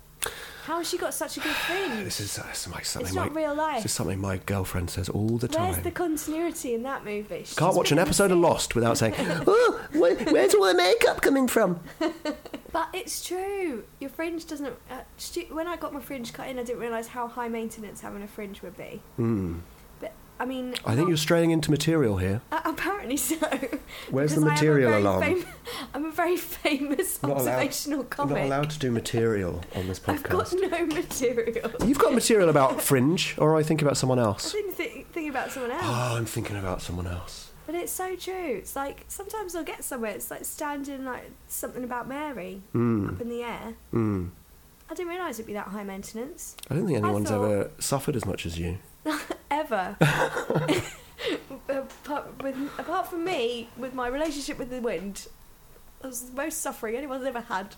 How has she got such a good fringe? This is uh, like something. It's not my, real life. This is something my girlfriend says all the Where's time. the continuity in that movie? She's Can't watch an been in the episode of same- Lost without saying, "Oh, where, where's all the makeup coming from?" But it's true. Your fringe doesn't. Uh, stu- when I got my fringe cut in, I didn't realise how high maintenance having a fringe would be. Hmm. But I mean, I think not- you're straying into material here. Uh, apparently so. Where's the Because I am a material very alarm? fam- I'm a very famous Not allowed- observational You're comic. not allowed to do material on this I've got podcast. no material. You've got material about Fringe, or I think about someone I else. didn't think, think about someone else. Oh, I'm thinking about someone else. But it's so true. It's like sometimes I'll get somewhere. It's like standing like something about Mary Mm. up in the air. Mm. I didn't realise it'd be that high maintenance. I don't think I anyone's thought- ever suffered as much as you. Ever. apart, with, apart from me, with my relationship with the wind, that was the most suffering anyone's ever had.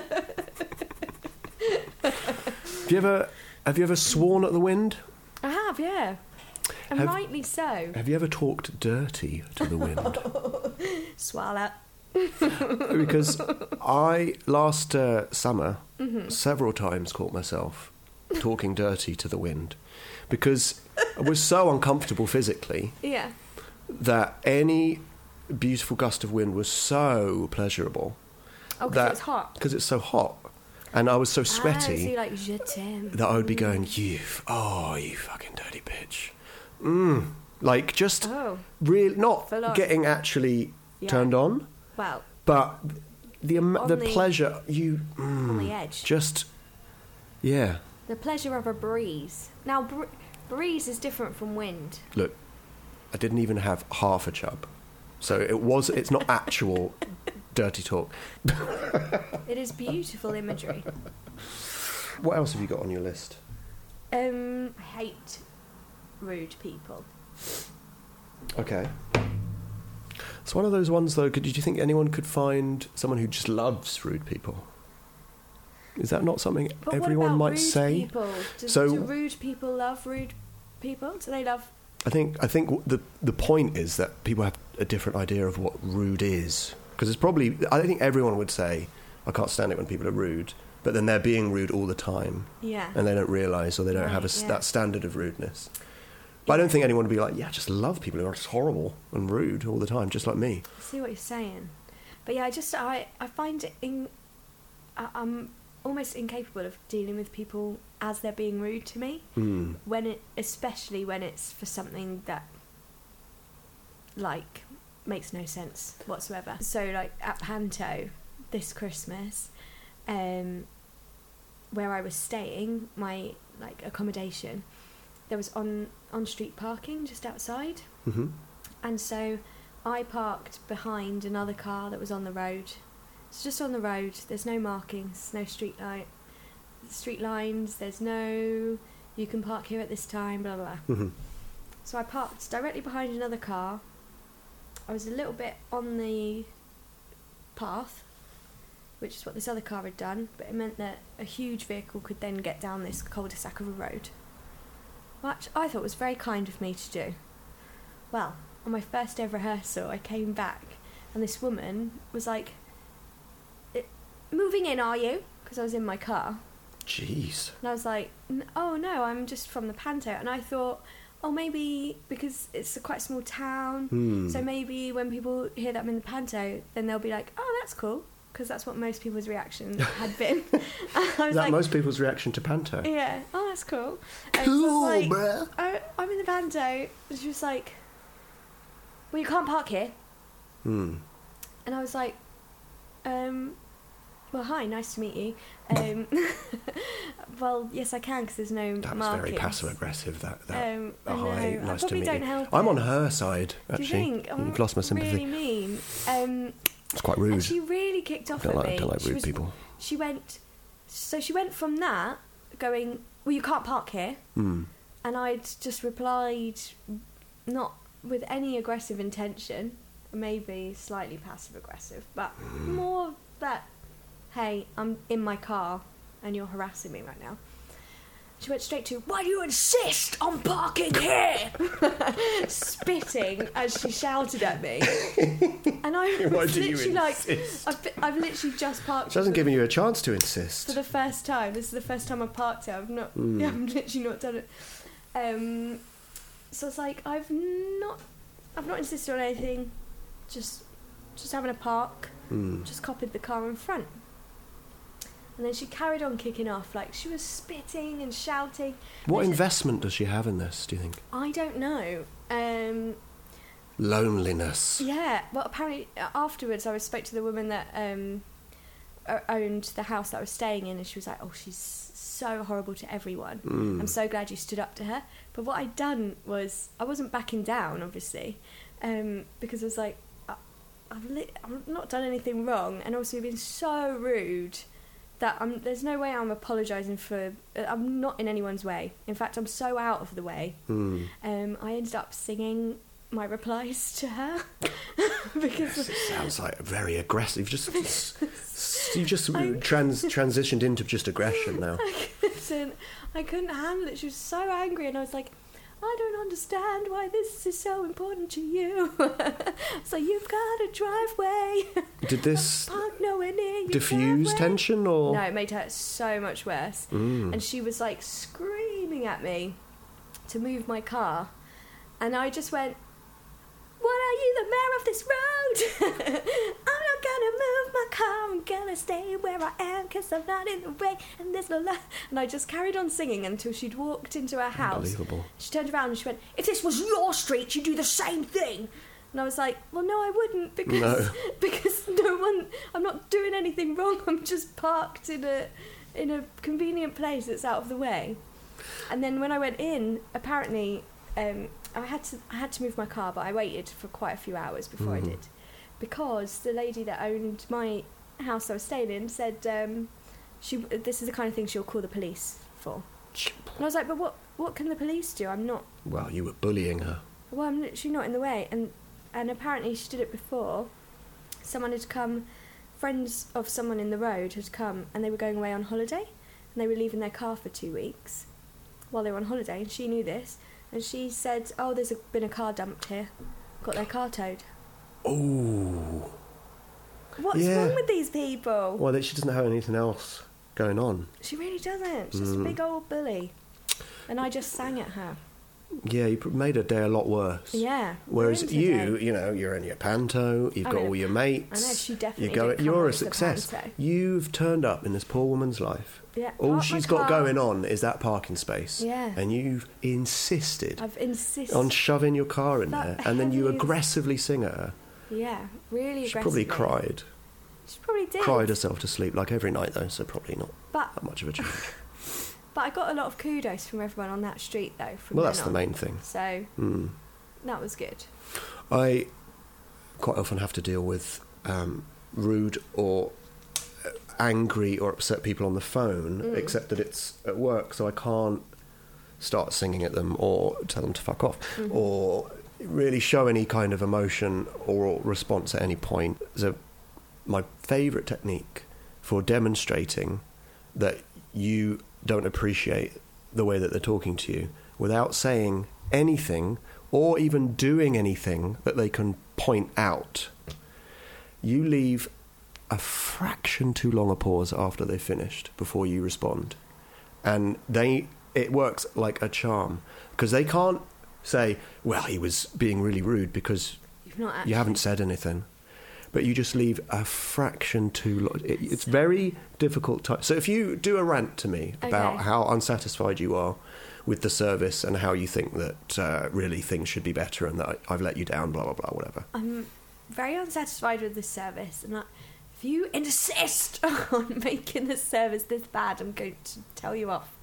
Have you ever have you ever sworn at the wind? I have, yeah. And Have- rightly so. Have you ever talked dirty to the wind? Swallow. Because I last uh, summer Mm-hmm. several times caught myself talking dirty to the wind because I was so uncomfortable physically Yeah. that any beautiful gust of wind was so pleasurable. Oh, because that, it's hot. Because it's so hot. And I was so Ah, so sweaty you're like, je t'aime. that I would be going, you, f- oh, you fucking dirty bitch. Mm. Like, just Oh, really, not Full on. getting actually Yeah. turned on, well, but the am- On the, the- pleasure you mm, on the edge. just yeah. The pleasure of a breeze. Now, br- breeze is different from wind. Look, I didn't even have half a chub, so it was. It's not actual dirty talk. It is beautiful imagery. What else have you got on your list? Um, I hate rude people. Okay. It's one of those ones, though. Could, did you think anyone could find someone who just loves rude people? Is that not something But everyone what about might rude say? People? Do, So- do rude people love rude people? Do they love? I think I think w- the the point is that people have a different idea of what rude is, because it's probably I don't think everyone would say I can't stand it when people are rude, but then they're being rude all the time Yeah. and they don't realise or they don't have a, Right, s yeah. that standard of rudeness. But I don't think anyone would be like, yeah, I just love people who are just horrible and rude all the time, just like me. I see what you're saying, but yeah, I just I I find it in. I, I'm almost incapable of dealing with people as they're being rude to me. Hmm. When it, especially when it's for something that, like, makes no sense whatsoever. So, like at Panto this Christmas, um, where I was staying, my like accommodation, there was on on street parking just outside, Mm-hmm. and so I parked behind another car that was on the road. It's just on the road. There's no markings, no street light, street lines. There's no you can park here at this time. Blah blah blah. Mm-hmm. So I parked directly behind another car. I was a little bit on the path, which is what this other car had done, but it meant that a huge vehicle could then get down this cul-de-sac of a road, which I thought was very kind of me to do. Well, on my first day of rehearsal, I came back, and this woman was like, "Moving in, are you?" Because I was in my car. Jeez. And I was like, "N- oh no, I'm just from the Panto." And I thought, oh, maybe because it's a quite small town, Hmm. so maybe when people hear that I'm in the Panto, then they'll be like, oh, that's cool, because that's what most people's reaction had been. And I Is was that like, most people's reaction to Panto? yeah, oh, that's cool. And Cool, so I was like, bruh. oh, I'm in the Panto. And she was like, well, you can't park here. Hmm. And I was like, um, well, hi, nice to meet you. Um, well, yes, I can, because there's no That was markings. very passive aggressive. That. that. Um, oh, I know. hi, I nice to probably meet don't you. help I'm it. on her side. Do Actually, you think? you've lost my sympathy. Really mean. Um, It's quite rude. and she really kicked off don't at like, me. don't like She rude was- people. She went. So she went from that, going, well, you can't park here, Hmm. and I'd just replied, not with any aggressive intention, maybe slightly passive aggressive, but more that, hey, I'm in my car and you're harassing me right now. She went straight to, why do you insist on parking here? Spitting as she shouted at me. And I Why was do you literally like, insist? I've, I've literally just parked She hasn't for, given you a chance to insist. for the first time. This is the first time I've parked it. I've not, Mm. yeah, I've literally not done it. Um, so it's like, I've not, I've not insisted on anything. Just, just having a park. Hmm. Just copied the car in front. And then she carried on kicking off, like she was spitting and shouting. What And she- investment does she have in this, do you think? I don't know. Um, Loneliness. yeah, well, apparently uh, afterwards I spoke to the woman that um, o- owned the house that I was staying in, and she was like, "Oh, she's so horrible to everyone. Mm. I'm so glad you stood up to her." But what I'd done was I wasn't backing down, obviously, um, because I was like, I- I've, li- I've not done anything wrong, and also you've been so rude that I'm, there's no way I'm apologising for. uh, I'm not in anyone's way. In fact, I'm so out of the way. Hmm. Um, I ended up singing my replies to her because It sounds like very aggressive. Just, you just I- trans transitioned into just aggression now. I couldn't, I couldn't handle it. She was so angry, and I was like, I don't understand why this is so important to you. So you've got a driveway. Did this Park nowhere near your diffuse driveway. tension or? No, it made her so much worse. Mm. And she was like screaming at me to move my car, and I just went, "What are you, the mayor of this road? I'm not gonna move my car. I'm gonna stay where I am, because I'm not in the way." And this, la, la. And I just carried on singing until she'd walked into her house. Unbelievable. She turned around and she went, "If this was your street, you'd do the same thing." And I was like, well, no, I wouldn't, because No. because no one, I'm not doing anything wrong. I'm just parked in a in a convenient place that's out of the way. And then when I went in, apparently, um, I had to I had to move my car, but I waited for quite a few hours before Mhm. I did, because the lady that owned my house I was staying in said um, she this is the kind of thing she'll call the police for. And I was like, but what what can the police do? I'm not. Well, you were bullying her. Well, I'm literally not in the way. And and apparently she did it before. Someone had come, friends of someone in the road had come, and they were going away on holiday, and they were leaving their car for two weeks while they were on holiday, and she knew this, and she said, oh, there's a, been a car dumped here, got their car towed. Oh. What's Yeah. wrong with these people? Well, that she doesn't have anything else going on. She really doesn't. She's just Mm. a big old bully. And I just sang at her. Yeah, you pr- made her day a lot worse. Yeah. Whereas ruined her you, day. you know, you're in your panto, you've I'm got in a all your pa- mates. I know, she definitely you go, did come you're a with the success. panto. You've turned up in this poor woman's life. Yeah, All park my she's got car. going on is that parking space. Yeah. And you've insisted I've insisted. on shoving your car in That there, and then you heavily- aggressively sing at her. Yeah, really She aggressively. probably cried. She probably did. Cried herself to sleep, like every night, though, so probably not But that much of a change. but I got a lot of kudos from everyone on that street, though. From Well, then that's the on. main thing. So Mm. that was good. I quite often have to deal with um, rude or uh, angry or upset people on the phone, Mm. except that it's at work, so I can't start singing at them or tell them to fuck off Mhm. or really show any kind of emotion or response at any point. So my favourite technique for demonstrating that you don't appreciate the way that they're talking to you without saying anything or even doing anything that they can point out, you leave a fraction too long a pause after they've finished before you respond. And they it works like a charm, because they can't say, well, he was being really rude, because You've not actually. you haven't said anything. But you just leave a fraction too long. It, it's very difficult to... So if you do a rant to me about Okay. how unsatisfied you are with the service and how you think that uh, really things should be better and that I, I've let you down, blah, blah, blah, whatever. I'm very unsatisfied with the service, and I, if you insist on making the service this bad, I'm going to tell you off.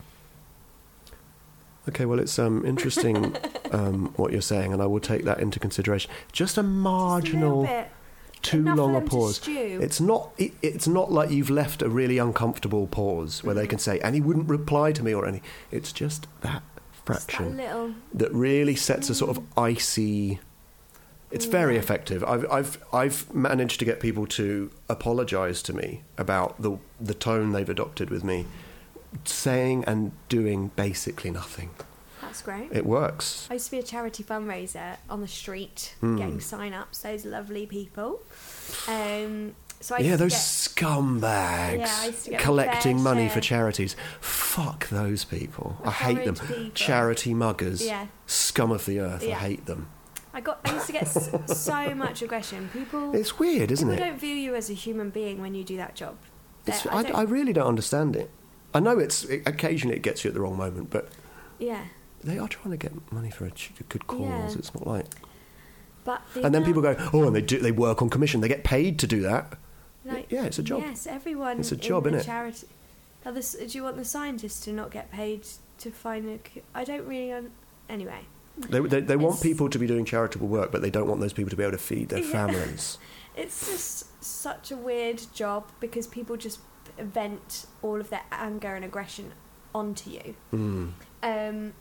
Okay, well, it's um, interesting um, what you're saying, and I will take that into consideration. Just a marginal... Just a little bit. Too Enough for long a them to pause. stew. It's not. It, it's not like you've left a really uncomfortable pause where they Mhm. can say, "And he wouldn't reply to me" or any. It's just that Just fraction that little. that really sets a sort of icy. It's very Yeah. effective. I've I've I've managed to get people to apologise to me about the the tone they've adopted with me, saying and doing basically nothing. That's great. It works. I used to be a charity fundraiser on the street, Mm. getting sign-ups. Those lovely people. Um, so I Yeah, used to those get- scumbags Yeah, I used to get collecting fair money share. for charities. Fuck those people. I hate them. Horrid people. Charity muggers. Yeah. Scum of the earth. I Yeah. hate them. I got. I used to get s- so much aggression. People. It's weird, isn't people it? don't view you as a human being when you do that job. It's, They're- I, don't- I really don't understand it. I know it's it, occasionally it gets you at the wrong moment, but yeah, they are trying to get money for a, ch- a good cause. Yeah. It's not like. but the And then amount- people go, oh, and they do they work on commission. They get paid to do that. Like, Yeah, it's a job. Yes, everyone. It's a job, in the innit? charity. Are the, do you want the scientists to not get paid to find a? cu- I don't really. Un- anyway. They they, they want It's- people to be doing charitable work, but they don't want those people to be able to feed their Yeah. families. It's just such a weird job because people just vent all of their anger and aggression onto you. Mm. Um,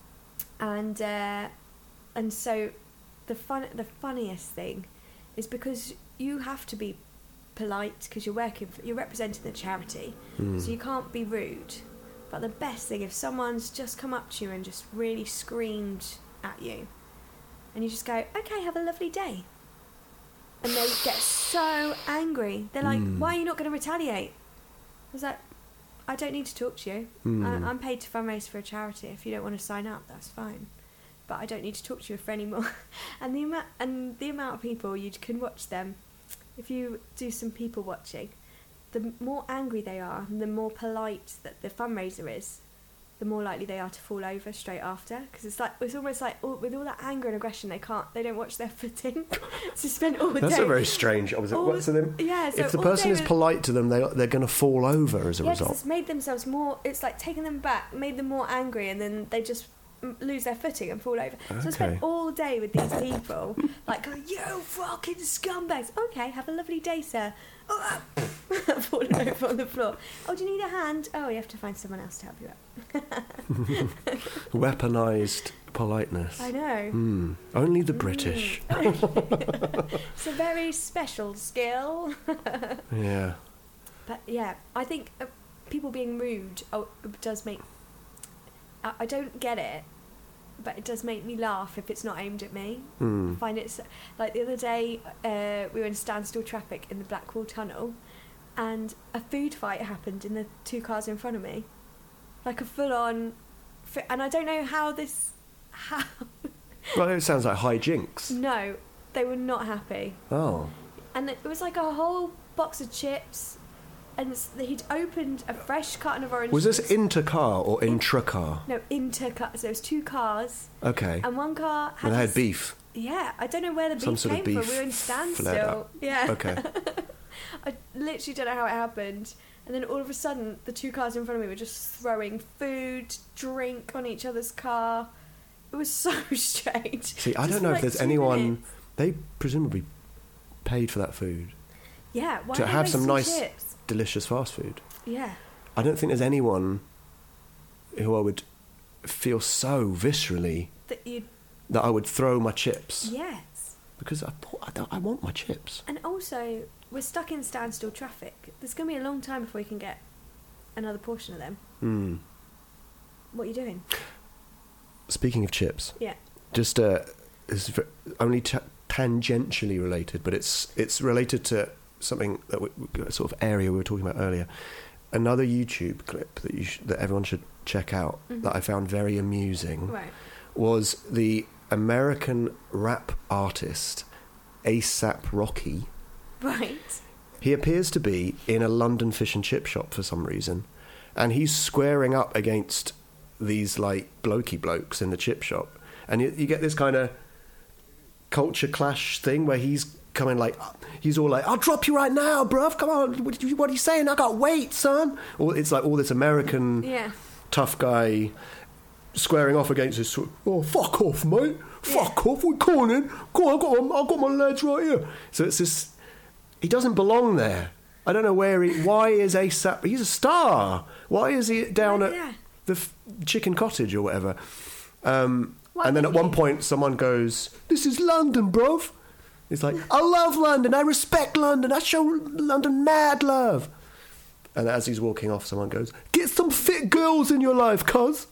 and uh, and so the fun the funniest thing is because you have to be polite because you're working for, you're representing the charity, Mm. so you can't be rude. But the best thing if someone's just come up to you and just really screamed at you, and you just go, "Okay, have a lovely day," and they get so angry. They're like, Mm. "Why are you not going to retaliate?" I was like, "I don't need to talk to you. Mm. I, I'm paid to fundraise for a charity. If you don't want to sign up, that's fine. But I don't need to talk to you for any more." and the amount and the amount of people you can watch them, if you do some people watching, the more angry they are, and the more polite that the fundraiser is, the the more likely they are to fall over straight after. Because it's like it's almost like all, with all that anger and aggression, they can't, they don't watch their footing. So spend all the That's day. a very strange opposite. all- What's them? Yeah, so if the all person day is with- polite to them, they they're going to fall over as a Yeah, 'cause result. it's made themselves more. It's like taking them back, made them more angry, and then they just m- lose their footing and fall over. So I Okay. spent all day with these people, like, going, "You fucking scumbags! Okay, have a lovely day, sir." Oh, falling over on the floor. Oh, do you need a hand? Oh, you have to find someone else to help you out. Weaponized politeness. I know. Hmm. Only the British. It's a very special skill. Yeah. But yeah, I think uh, people being rude oh, does make. I, I don't get it, but it does make me laugh if it's not aimed at me. Hmm. I find it s- like the other day uh, we were in standstill traffic in the Blackwall Tunnel, and a food fight happened in the two cars in front of me, like a full-on. Fi- and I don't know how this. How Well, it sounds like hijinks. no, they were not happy. Oh. And it was like a whole box of chips, and s- he'd opened a fresh carton of orange Was this juice. inter-car or intra-car? No, inter-car. So there was two cars, Okay. and one car had... And they had this- beef. Yeah, I don't know where the beef Some sort came of beef from. We were in flared standstill. up. Yeah. Okay. I literally don't know how it happened. And then all of a sudden, the two cars in front of me were just throwing food, drink on each other's car. It was so strange. See, I Just don't for know like if there's two anyone... minutes. They presumably paid for that food. Yeah, why to are they have some wasting nice- chips? Delicious fast food. Yeah. I don't think there's anyone who I would feel so viscerally That you... that I would throw my chips. Yes. Because I, I, don't- I want my chips. And also, we're stuck in standstill traffic. There's going to be a long time before we can get another portion of them. Hmm. What are you doing? Speaking of chips, Yeah. just uh, it's v- only t- tangentially related, but it's it's related to something that we, a sort of area we were talking about earlier. Another YouTube clip that you sh- that everyone should check out Mhm. that I found very amusing Right. was the American rap artist ASAP Rocky. Right. He appears to be in a London fish and chip shop for some reason, and he's squaring up against these like blokey blokes in the chip shop, and you, you get this kind of culture clash thing where he's coming like he's all like, "I'll drop you right now, bruv. Come on, what, what are you saying? I got weight, son." Or it's like all this American Yeah. tough guy squaring off against this. sort of, "Oh, fuck off, mate! Fuck off! We're calling. Go on, I've got, my, I've got my lads right here." So it's this. He doesn't belong there. I don't know where he. Why is ASAP? He's a star. Why is he down Well, at yeah. the f- chicken cottage or whatever? Um, Why and then at would one he? point, someone goes, "This is London, bruv." He's like, "I love London. I respect London. I show London mad love." And as he's walking off, someone goes, "Get some fit girls in your life, cuz."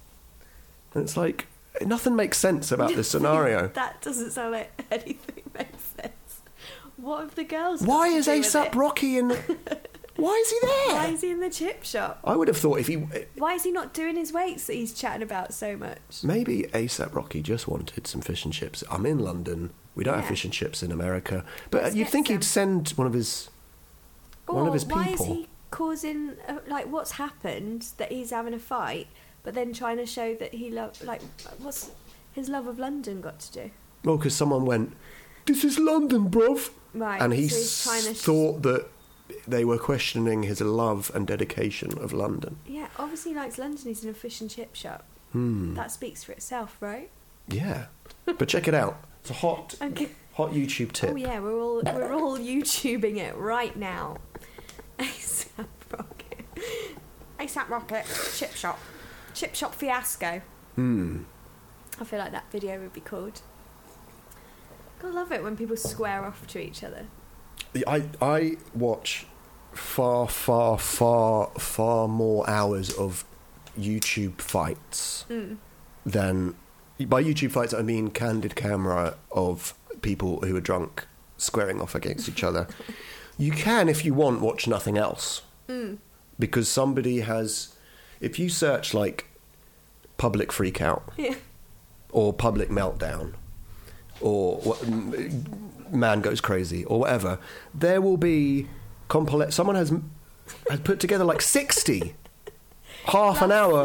And it's like, nothing makes sense about this scenario. That doesn't sound like anything makes sense. What have the girls got Why to is do with ASAP it? Rocky in... Why is he there? Why is he in the chip shop? I would have thought if he... Why is he not doing his weights that he's chatting about so much? Maybe ASAP Rocky just wanted some fish and chips. I'm in London. We don't have Yeah. fish and chips in America. But Let's you'd get think some. he'd send one of his... One of Or his why is people. he causing uh, like what's happened that he's having a fight, but then trying to show that he love like what's his love of London got to do? Well, because someone went, "This is London, bruv." Right. And he so he's s- trying to sh- thought that they were questioning his love and dedication of London. Yeah, obviously he likes London. He's in a fish and chip shop. Hmm. That speaks for itself, right? Yeah. But check it out. It's a hot, Okay. hot YouTube tip. Oh yeah, we're all we're all YouTubing it right now. ASAP Rocket, ASAP Rocket, chip shop, chip shop fiasco. Hmm. I feel like that video would be called. I love it when people square off to each other. I I watch far, far, far, far more hours of YouTube fights Mm. than... By YouTube fights, I mean candid camera of people who are drunk squaring off against each other. You can, if you want, watch nothing else. Mm. Because somebody has... If you search, like, public freakout Yeah. or public meltdown or what, m- man goes crazy or whatever, there will be... Compil- someone has, has put together, like, sixty half an hour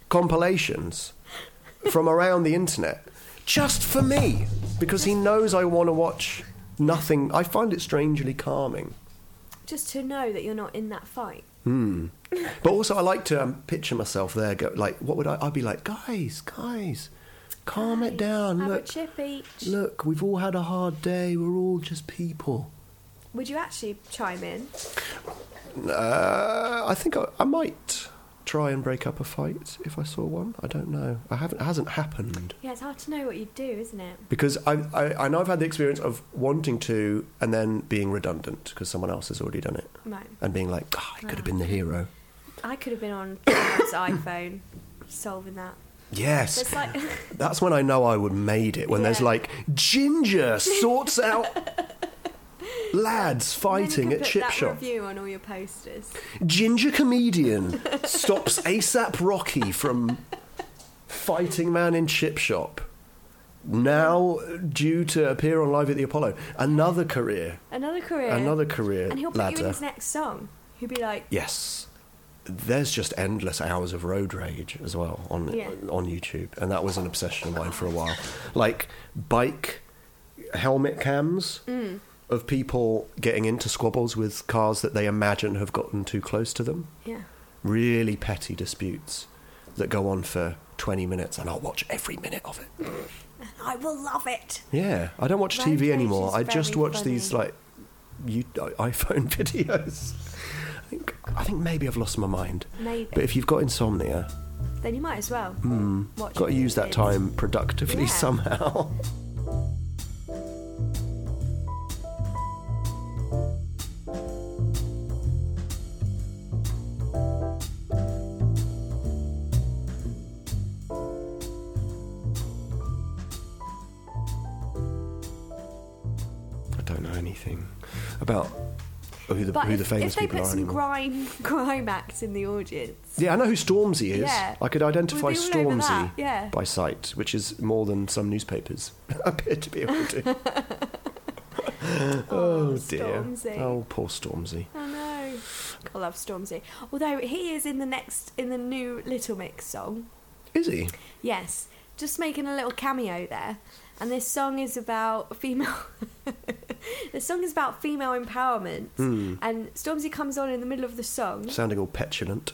compilations from around the internet just for me, because he knows I want to watch nothing. I find it strangely calming. Just to know that you're not in that fight. Hmm. But also, I like to um, picture myself there. Go, like, what would I? I'd be like, guys, guys, calm Guys, it down. Have Look, a chip each. look, we've all had a hard day. We're all just people. Would you actually chime in? Uh, I think I, I might try and break up a fight if I saw one. I don't know. I haven't. It hasn't happened. Yeah, it's hard to know what you'd do, isn't it? Because I, I, I know I've had the experience of wanting to and then being redundant because someone else has already done it. Right. And being like, oh, I could have been the hero. I could have been on Tom's iPhone solving that. Yes. It's like That's when I know I would made it. When there's Yeah. like, Ginger sorts out lads fighting at chip that shop. review on all your posters. Ginger comedian stops ASAP Rocky from fighting man in chip shop. Now due to appear on Live at the Apollo. Another career. Another career. Another career And he'll put you in ladder. his next song. He'll be like, Yes. There's just endless hours of road rage as well on Yeah. on YouTube, and that was an obsession of mine for a while. Like bike helmet cams mm, of people getting into squabbles with cars that they imagine have gotten too close to them. yeah. Really petty disputes that go on for twenty minutes, and I'll watch every minute of it. I will love it. Yeah, I don't watch Road T V rage anymore. is I just very watch these funny. like you, iPhone videos. I think I think maybe I've lost my mind. Maybe. But if you've got insomnia, Then you might as well. hmm, Watch got to it use that with time productively Yeah. somehow. I don't know anything about who the, But who if, the famous if they people put are some anymore. grime, grime acts in the audience, Yeah, I know who Stormzy is. Yeah. I could identify We'd be all over Stormzy that, yeah. by sight, which is more than some newspapers appear to be able to. oh dear. Stormzy. Oh, poor Stormzy. I know. I love Stormzy. Although he is in the next, in the new Little Mix song. Is he? Yes, just making a little cameo there. And this song is about female. The song is about female empowerment. Hmm. And Stormzy comes on in the middle of the song. Sounding all petulant.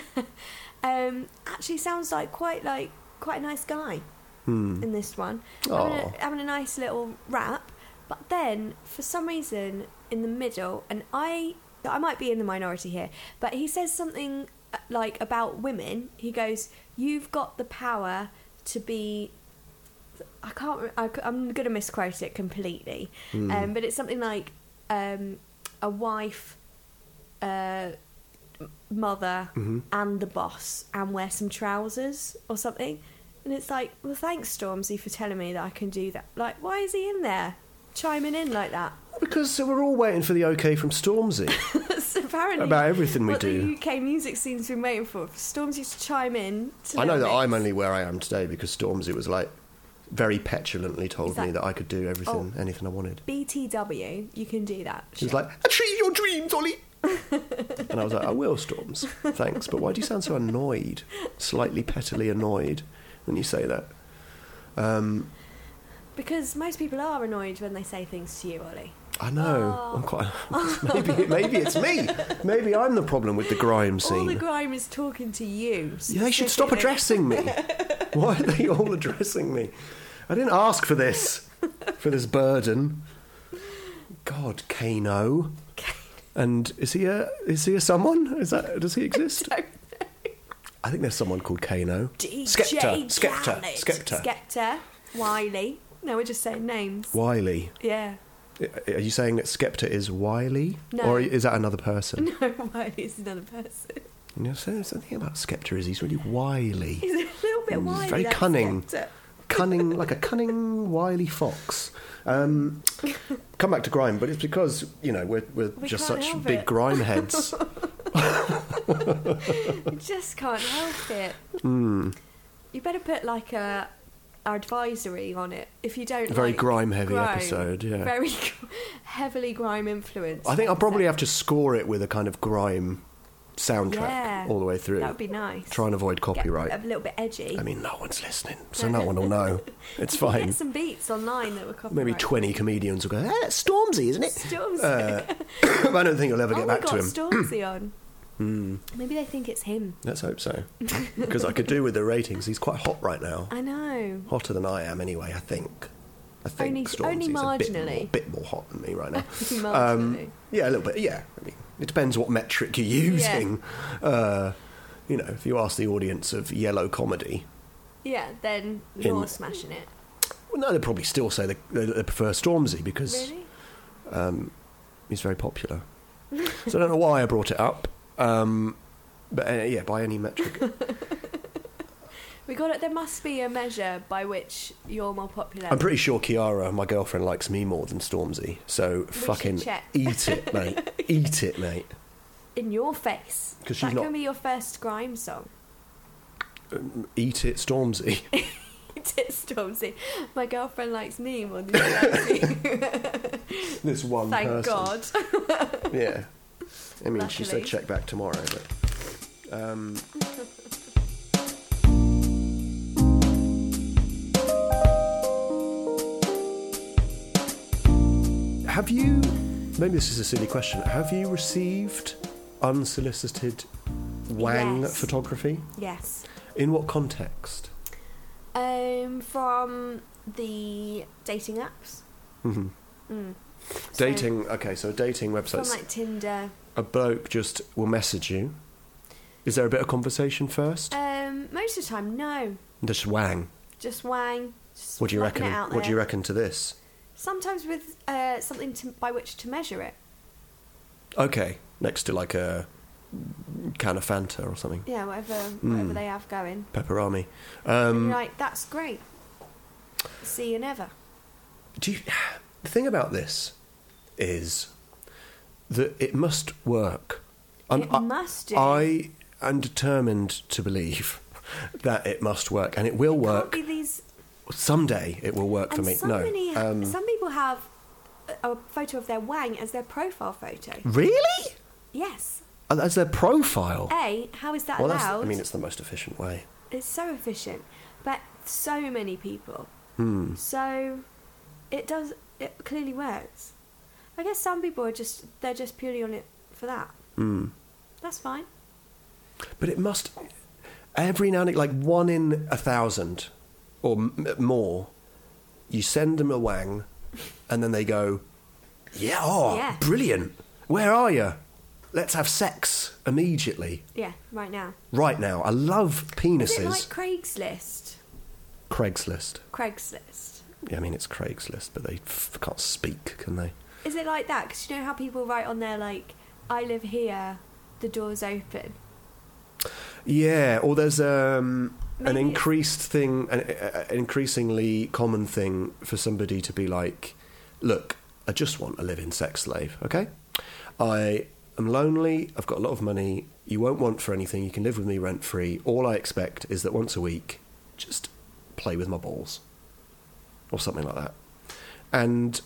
Um, actually, sounds like quite like quite a nice guy Hmm. in this one, having Aw. a, having a nice little rap. But then, for some reason, in the middle, and I I might be in the minority here, but he says something uh, like about women. He goes, "You've got the power to be." I can't. re- I, c- I'm going to misquote it completely, Hmm. um, but it's something like um, a wife, uh, m- mother, Mhm. and the boss, and wear some trousers or something. And it's like, well, thanks, Stormzy, for telling me that I can do that. Like, why is he in there chiming in like that? Because we're all waiting for the okay from Stormzy That's apparently about everything we what the do. U K music scene's been waiting for. For Stormzy to chime in. To I know that Little I'm Mix. only where I am today because Stormzy was like very petulantly told He's like, me that I could do everything, "Oh, anything I wanted. B T W, you can do that. He was Sure. like, achieve your dreams, Ollie. And I was like, I will, Storms. Thanks. But why do you sound so annoyed? Slightly pettily annoyed when you say that. Um, Because most people are annoyed when they say things to you, Ollie. I know. Oh. I'm quite. maybe, maybe it's me. Maybe I'm the problem with the grime All scene. the grime is talking to you. Yeah, they should stop specifically. addressing me. Why are they all addressing me? I didn't ask for this, for this burden. God, Kano. And is he a is he a someone? Is that does he exist? Don't I think there's someone called Kano. D J Skepta, Skepta, Khaled. Skepta. Skepta. Wiley. No, we're just saying names. Wiley. Yeah. Are you saying that Skepta is Wiley? No. Or is that another person? No, Wiley's another person. You know, so something about Skepta is he's really wily. He's a little bit He's wily. very that cunning. Skepta. Cunning, like a cunning, wily fox. Um, come back to grime, but it's because, you know, we're, we're We just can't such help big it. grime heads. You just can't help it. Mm. You better put like a advisory on it if you don't. A very like grime-heavy grime. episode, yeah. Very heavily grime influence. I think I'll probably have to score it with a kind of grime soundtrack Yeah. all the way through. That would be nice. Try and avoid copyright. Get a little bit edgy. I mean, no one's listening, so no one will know. It's You can fine. Get some beats online that were copyrighted. Maybe twenty comedians will go, "Hey, that's Stormzy, isn't it?" Stormzy. Uh, but I don't think you'll ever get oh, back we got to him. Stormzy on. Hmm. Maybe they think it's him. Let's hope so. Because I could do with the ratings. He's quite hot right now. I know. Hotter than I am, anyway, I think. I think Only- Stormzy's only a bit more, marginally. bit more hot than me right now. Marginally. Um, yeah, a little bit, yeah. I mean, it depends what metric you're using. Uh, you know, if you ask the audience of yellow comedy, Yeah, then you're In- smashing it. well, no, they'd probably still say they, they, they prefer Stormzy because Really? um, he's very popular. So I don't know why I brought it up. Um, but uh, yeah, by any metric. We got it. There must be a measure by which you're more popular. I'm pretty sure Kiara, my girlfriend, likes me more than Stormzy. So should fucking check. eat it, mate. Eat it, mate. In your face. 'Cause she's that not- can be your first grime song. Um, eat it, Stormzy. It is Stormzy. My girlfriend likes me more than she likes you. This one Thank person. God. Yeah. I mean, she said Luckily. check back tomorrow, but. Um, have you. Maybe this is a silly question. Have you received unsolicited wang Yes. photography? Yes. In what context? Um, from the dating apps. Mm-hmm. Mm. So, Dating. Okay, so dating From websites. like Tinder. A bloke just will message you. Is there a bit of conversation first? Um, most of the time, no. Just wang. Just wang. Just What do you flopping reckon? it out What do you there. reckon to this? Sometimes with uh, something to, by which to measure it. Okay, next to like a can of Fanta or something. Yeah, whatever, Mm. whatever they have going. Pepperami. And Um, you're like, that's great. See you never. do you, the thing about this is that it must work. I'm- It must do. I am determined to believe that it must work, and it will work. Can't be these. Someday it will work for And me. some, No. many, Um, some people have a, a photo of their wang as their profile photo. really? Yes. As their profile? A, how is that Well, that's, allowed? I mean, it's the most efficient way. It's so efficient, but so many people. Hmm. So it does. It clearly works. I guess some people are just they're just purely on it for that. Hmm. That's fine. But it must every now and then, like one in a thousand or m- more, you send them a wang, and then they go, "Yeah, oh, Yeah. brilliant! Where are you? Let's have sex immediately, Yeah, right now. right now." I love penises. Is it like Craigslist? Craigslist. Craigslist. Yeah, I mean it's Craigslist, but they f- can't speak, can they? Is it like that? Because you know how people write on there like, "I live here, the door's open." Yeah, or there's um, an Maybe it's- increased thing, an, an increasingly common thing for somebody to be like, "Look, I just want a live-in sex slave, okay? I am lonely, I've got a lot of money, you won't want for anything, you can live with me rent-free. All I expect is that once a week, just play with my balls." Or something like that. And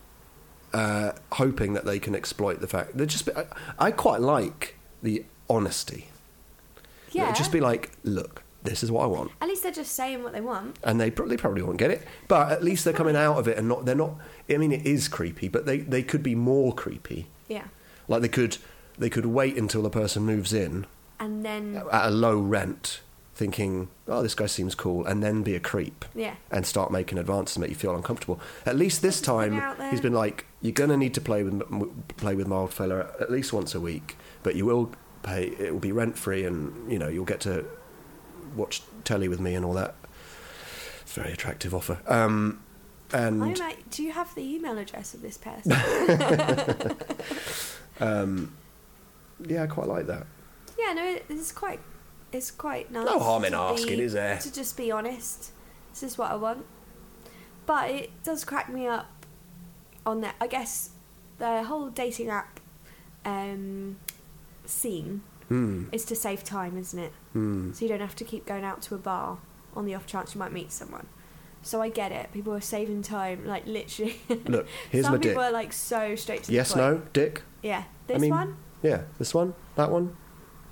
uh, hoping that they can exploit the fact... They're just, I, I quite like the honesty. Yeah. Just be like, "Look, this is what I want," At least they're just saying what they want. and they probably probably won't get it, but at least they're coming out of it and not. They're not. I mean, it is creepy, but they, they could be more creepy. Yeah. Like they could they could wait until the person moves in And then at a low rent, thinking, "Oh, this guy seems cool," and then be a creep yeah. and start making advances to make you feel uncomfortable. At least this Just hang time, out there. he's been like, "You're gonna need to play with play with my old fella at least once a week, but you will pay. It will be rent free, and you know you'll get to watch telly with me and all that." It's a very attractive offer. Um, and I'm like, do you have the email address of this person? um, yeah, I quite like that. Yeah, no, it's quite, it's quite nice. No harm in to asking, be- is there? To just be honest, this is what I want. But it does crack me up on that. I guess the whole dating app um, scene Hmm. is to save time, isn't it? Hmm. So you don't have to keep going out to a bar on the off chance you might meet someone. So I get it. People are saving time, like literally. Look, here's Some my people dick. are like so straight to Yes, the point. no, dick. Yeah, this I mean, one. Yeah, this one, that one.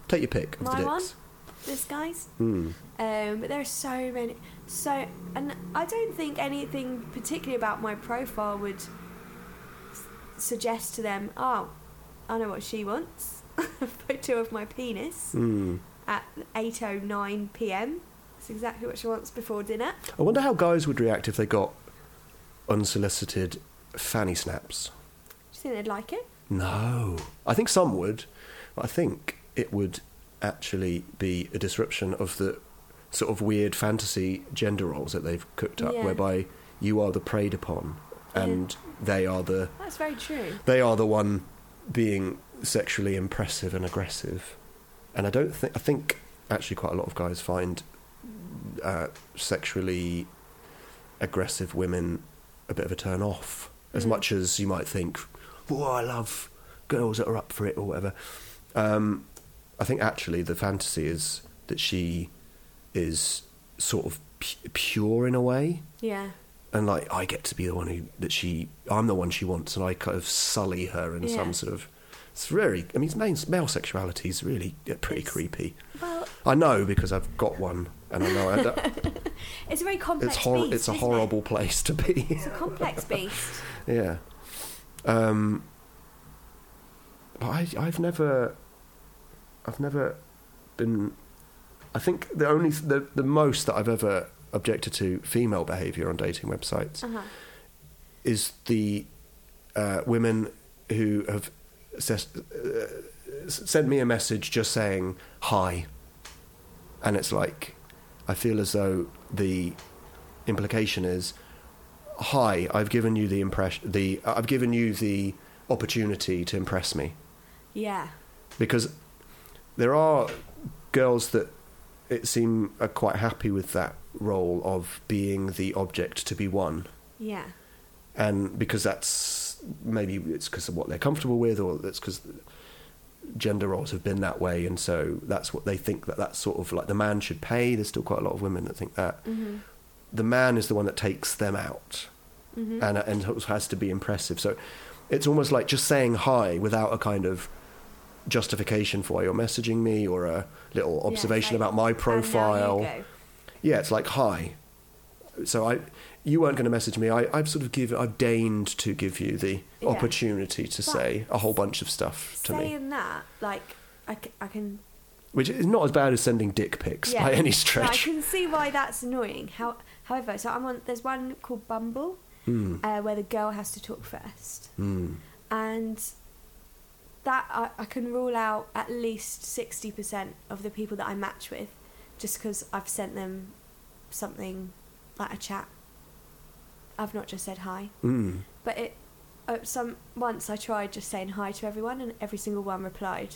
Take your pick of My the one? dicks. This guy's. Hmm. Um, but there are so many. So, and I don't think anything particularly about my profile would s- suggest to them, oh, I know what she wants. A photo of my penis Hmm. at eight oh nine p.m. That's exactly what she wants before dinner. I wonder how guys would react if they got unsolicited fanny snaps. Do you think they'd like it? No. I think some would, but I think it would actually be a disruption of the sort of weird fantasy gender roles that they've cooked up, Yeah. whereby you are the preyed upon and they are the That's very true. they are the one being sexually impressive and aggressive. And I don't think I think actually quite a lot of guys find uh, sexually aggressive women a bit of a turn off, as Mm. much as you might think, "Oh, I love girls that are up for it" or whatever. Um, I think actually the fantasy is that she is sort of pu- pure in a way, Yeah. and like I get to be the one who that she, I'm the one she wants, and I kind of sully her in Yeah. some sort of. It's very. I mean, male, male sexuality is really uh, pretty It's- creepy. Well, I know because I've got one, and I know I don't- it's a very complex it's hor- beast. It's a isn't horrible place to be. It? It's a complex beast. Yeah. Um, but I, I've never, I've never been. I think the only the the most that I've ever objected to female behaviour on dating websites Uh-huh. is the uh, women who have ses- uh, sent me a message just saying hi, and it's like I feel as though the implication is, hi, I've given you the impression, the I've given you the opportunity to impress me, Yeah. because there are girls that it seem are quite happy with that role of being the object to be won, Yeah. and because that's maybe it's because of what they're comfortable with, or it's because gender roles have been that way, and so that's what they think that that's sort of like the man should pay. There's still quite a lot of women that think that. Mm-hmm. The man is the one that takes them out, Mm-hmm. and and has to be impressive. So it's almost like just saying hi without a kind of justification for why you're messaging me, or a little Yeah, observation like, about my "And now profile. you go." Yeah, it's like hi. So I, you weren't going to message me. I, I've sort of given, I've deigned to give you the Yeah. opportunity to But say a whole bunch of stuff to me, Saying that, like, I, c- I can. which is not as bad as sending dick pics Yeah. by any No, I stretch. can see why that's annoying. How, however, so I'm on. There's one called Bumble, Hmm. uh, where the girl has to talk first, Hmm. and that I, I can rule out at least sixty percent of the people that I match with, just because I've sent them something like a chat. I've not just said hi, Hmm. but it. Uh, some once I tried just saying hi to everyone, and every single one replied.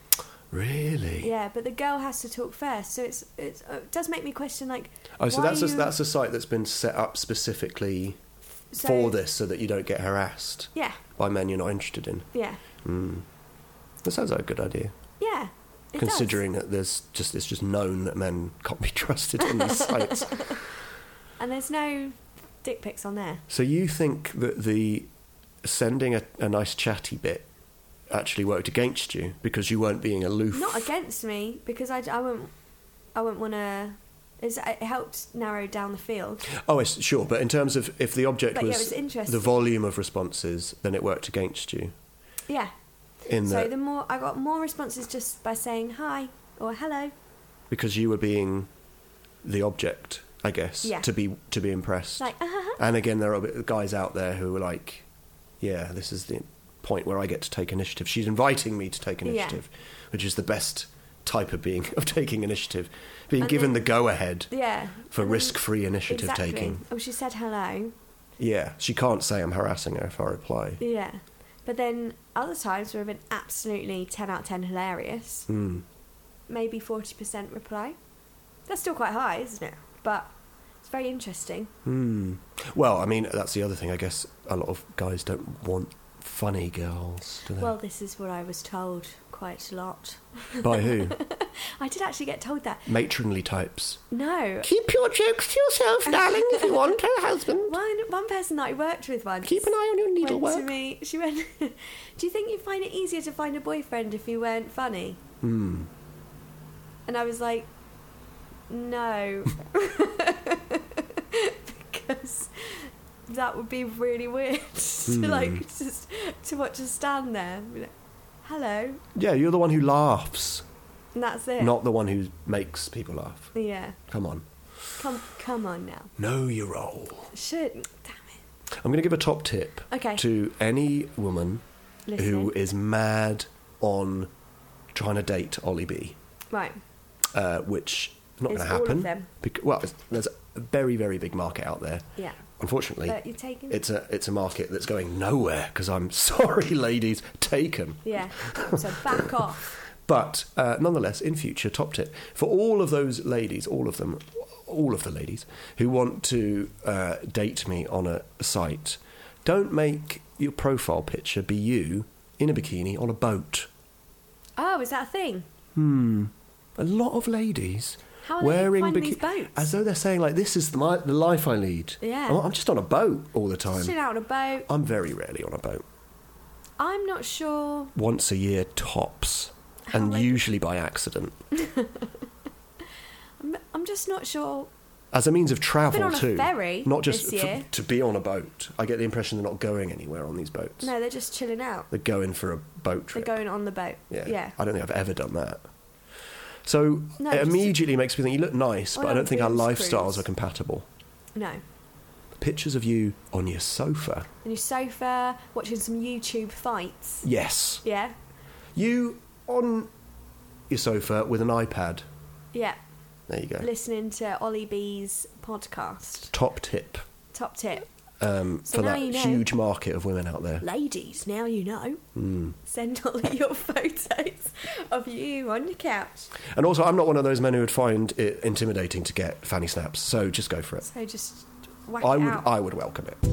Really? Yeah, but the girl has to talk first, so it's, it's uh, it does make me question, like. Oh, so why that's a, you- that's a site that's been set up specifically so- for this, so that you don't get harassed Yeah, by men you're not interested in. yeah, Hmm. That sounds like a good idea, yeah. It considering that there's just it's just known that men can't be trusted on these sites. does. And there's no dick pics on there. So you think that the sending a, a nice chatty bit actually worked against you because you weren't being aloof? Not against me, because I, I wouldn't I wouldn't want to. It helped narrow down the field. Oh, it's, sure, but in terms of if the object But yeah, was, it was interesting. the volume of responses, then it worked against you. Yeah. In So that the more I got more responses just by saying hi or hello. because you were being the object, I guess, Yeah. to be to be impressed. Like, uh-huh. And again, there are guys out there who are like, yeah, this is the point where I get to take initiative. She's inviting me to take Yeah. initiative, which is the best type of being of taking initiative, being And given then- the go ahead Yeah. for And then- risk-free initiative exactly. taking. Oh, she said hello. Yeah, she can't say I'm harassing her if I reply. Yeah. But then other times where I've been absolutely ten out of ten hilarious, Mm. maybe forty percent reply. That's still quite high, isn't it? But it's very interesting. Hmm. Well, I mean, that's the other thing. I guess a lot of guys don't want funny girls, do they? Well, this is what I was told quite a lot. By who? I did actually get told that. Matronly types. No. Keep your jokes to yourself, darling, if you want a husband. One, one person that I worked with once Keep an eye on your went needlework. to me. She went, "Do you think you'd find it easier to find a boyfriend if you weren't funny?" Hmm. And I was like, no. Because that would be really weird Hmm. to like just to watch us stand there and be like, hello, Yeah, you're the one who laughs, and that's it. not the one who makes people laugh. Yeah. Come on. Come come on now. Know your role. Should damn it. I'm going to give a top tip Okay. to any woman Listen. who is mad on trying to date Ollie B, Right. uh, which is not It's going to all of happen. them. Bec- well, it's- there's a very, very big market out there. Yeah. Unfortunately, But you're taking it's a it's a market that's going nowhere because I'm sorry, ladies, take 'em. Yeah. So back off. But uh, nonetheless, in future, top tip for all of those ladies, all of them, all of the ladies who want to uh, date me on a site, don't make your profile picture be you in a bikini on a boat. Oh, is that a thing? Hmm. A lot of ladies How are they wearing finding biki- these boats? as though they're saying like, "This is the, my, the life I lead." Yeah. I'm, I'm just on a boat all the time. Sit out on a boat. I'm very rarely on a boat. I'm not sure. Once a year tops, How and many- usually by accident, I'm, I'm just not sure. as a means of travel Been on a too. ferry not just this for- year. to be on a boat. I get the impression they're not going anywhere on these boats. No, they're just chilling out. They're going for a boat They're trip. going on the boat. Yeah. Yeah. I don't think I've ever done that. So No, it just- immediately makes me think you look nice, Or but I on don't think our cruise lifestyles cruise. are compatible. No. Pictures of you on your sofa. On your sofa, watching some YouTube fights. Yes. Yeah. You on your sofa with an iPad. Yeah. There you go. Listening to Ollie B's podcast. Top tip Top tip. um, So for now that you know. huge market of women out there. Ladies, now you know. Mm. Send Ollie your photos of you on your couch. And also, I'm not one of those men who would find it intimidating to get fanny snaps, so just go for it. So just whack I it would, out. I would welcome it.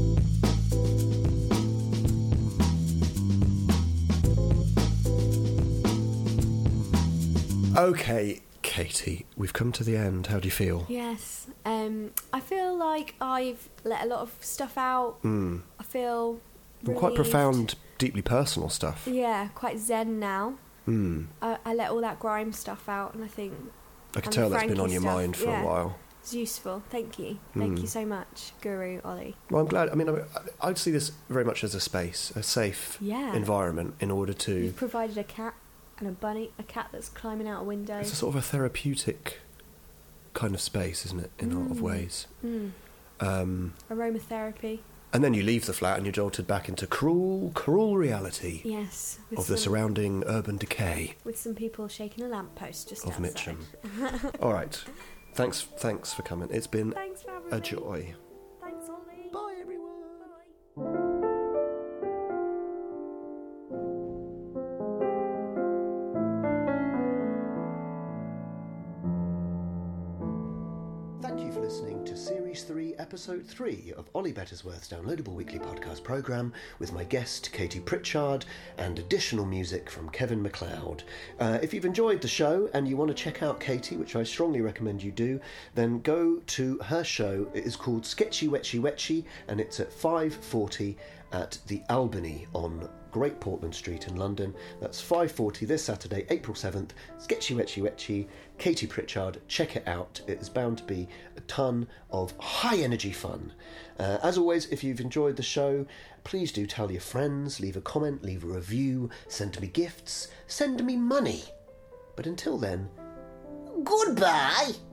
Okay, Katie, we've come to the end. How do you feel? Yes. Um, I feel like I've let a lot of stuff out. Mm. I feel Quite relieved. profound, deeply personal stuff. Yeah, quite zen now. Mm. I, I let all that grime stuff out, and I think I can And tell the that's been on Frankie your stuff, mind for yeah. a while. it's useful. Thank you. Thank Mm. you so much, Guru Ollie. Well, I'm glad. I mean, I, I'd see this very much as a space, a safe Yeah. environment in order to. You've provided a cat and a bunny, a cat that's climbing out a window. It's a sort of a therapeutic kind of space, isn't it, in a lot of Mm. ways? Mm. Um, Aromatherapy. and then you leave the flat and you're jolted back into cruel, cruel reality Yes. With of the some, surrounding urban decay with some people shaking a lamppost just of outside. Mitcham. All right. Thanks, thanks for coming. It's been Thanks for having a me. joy. Thanks, Ollie. Bye, everyone. Bye. Thank you for listening to Series three, Episode three of Ollie Bettersworth's downloadable weekly podcast programme with my guest, Katie Pritchard, and additional music from Kevin MacLeod. Uh, if you've enjoyed the show and you want to check out Katie, which I strongly recommend you do, then go to her show. It is called Sketchy Wetchy Wetchy, and it's at five forty at the Albany on Great Portland Street in London. That's five forty this Saturday, April seventh. Sketchy Wetchy Wetchy, Katie Pritchard. Check it out. It is bound to be a ton of high energy fun. Uh, as always, if you've enjoyed the show, please do tell your friends, leave a comment, leave a review, send me gifts, send me money. But until then, goodbye!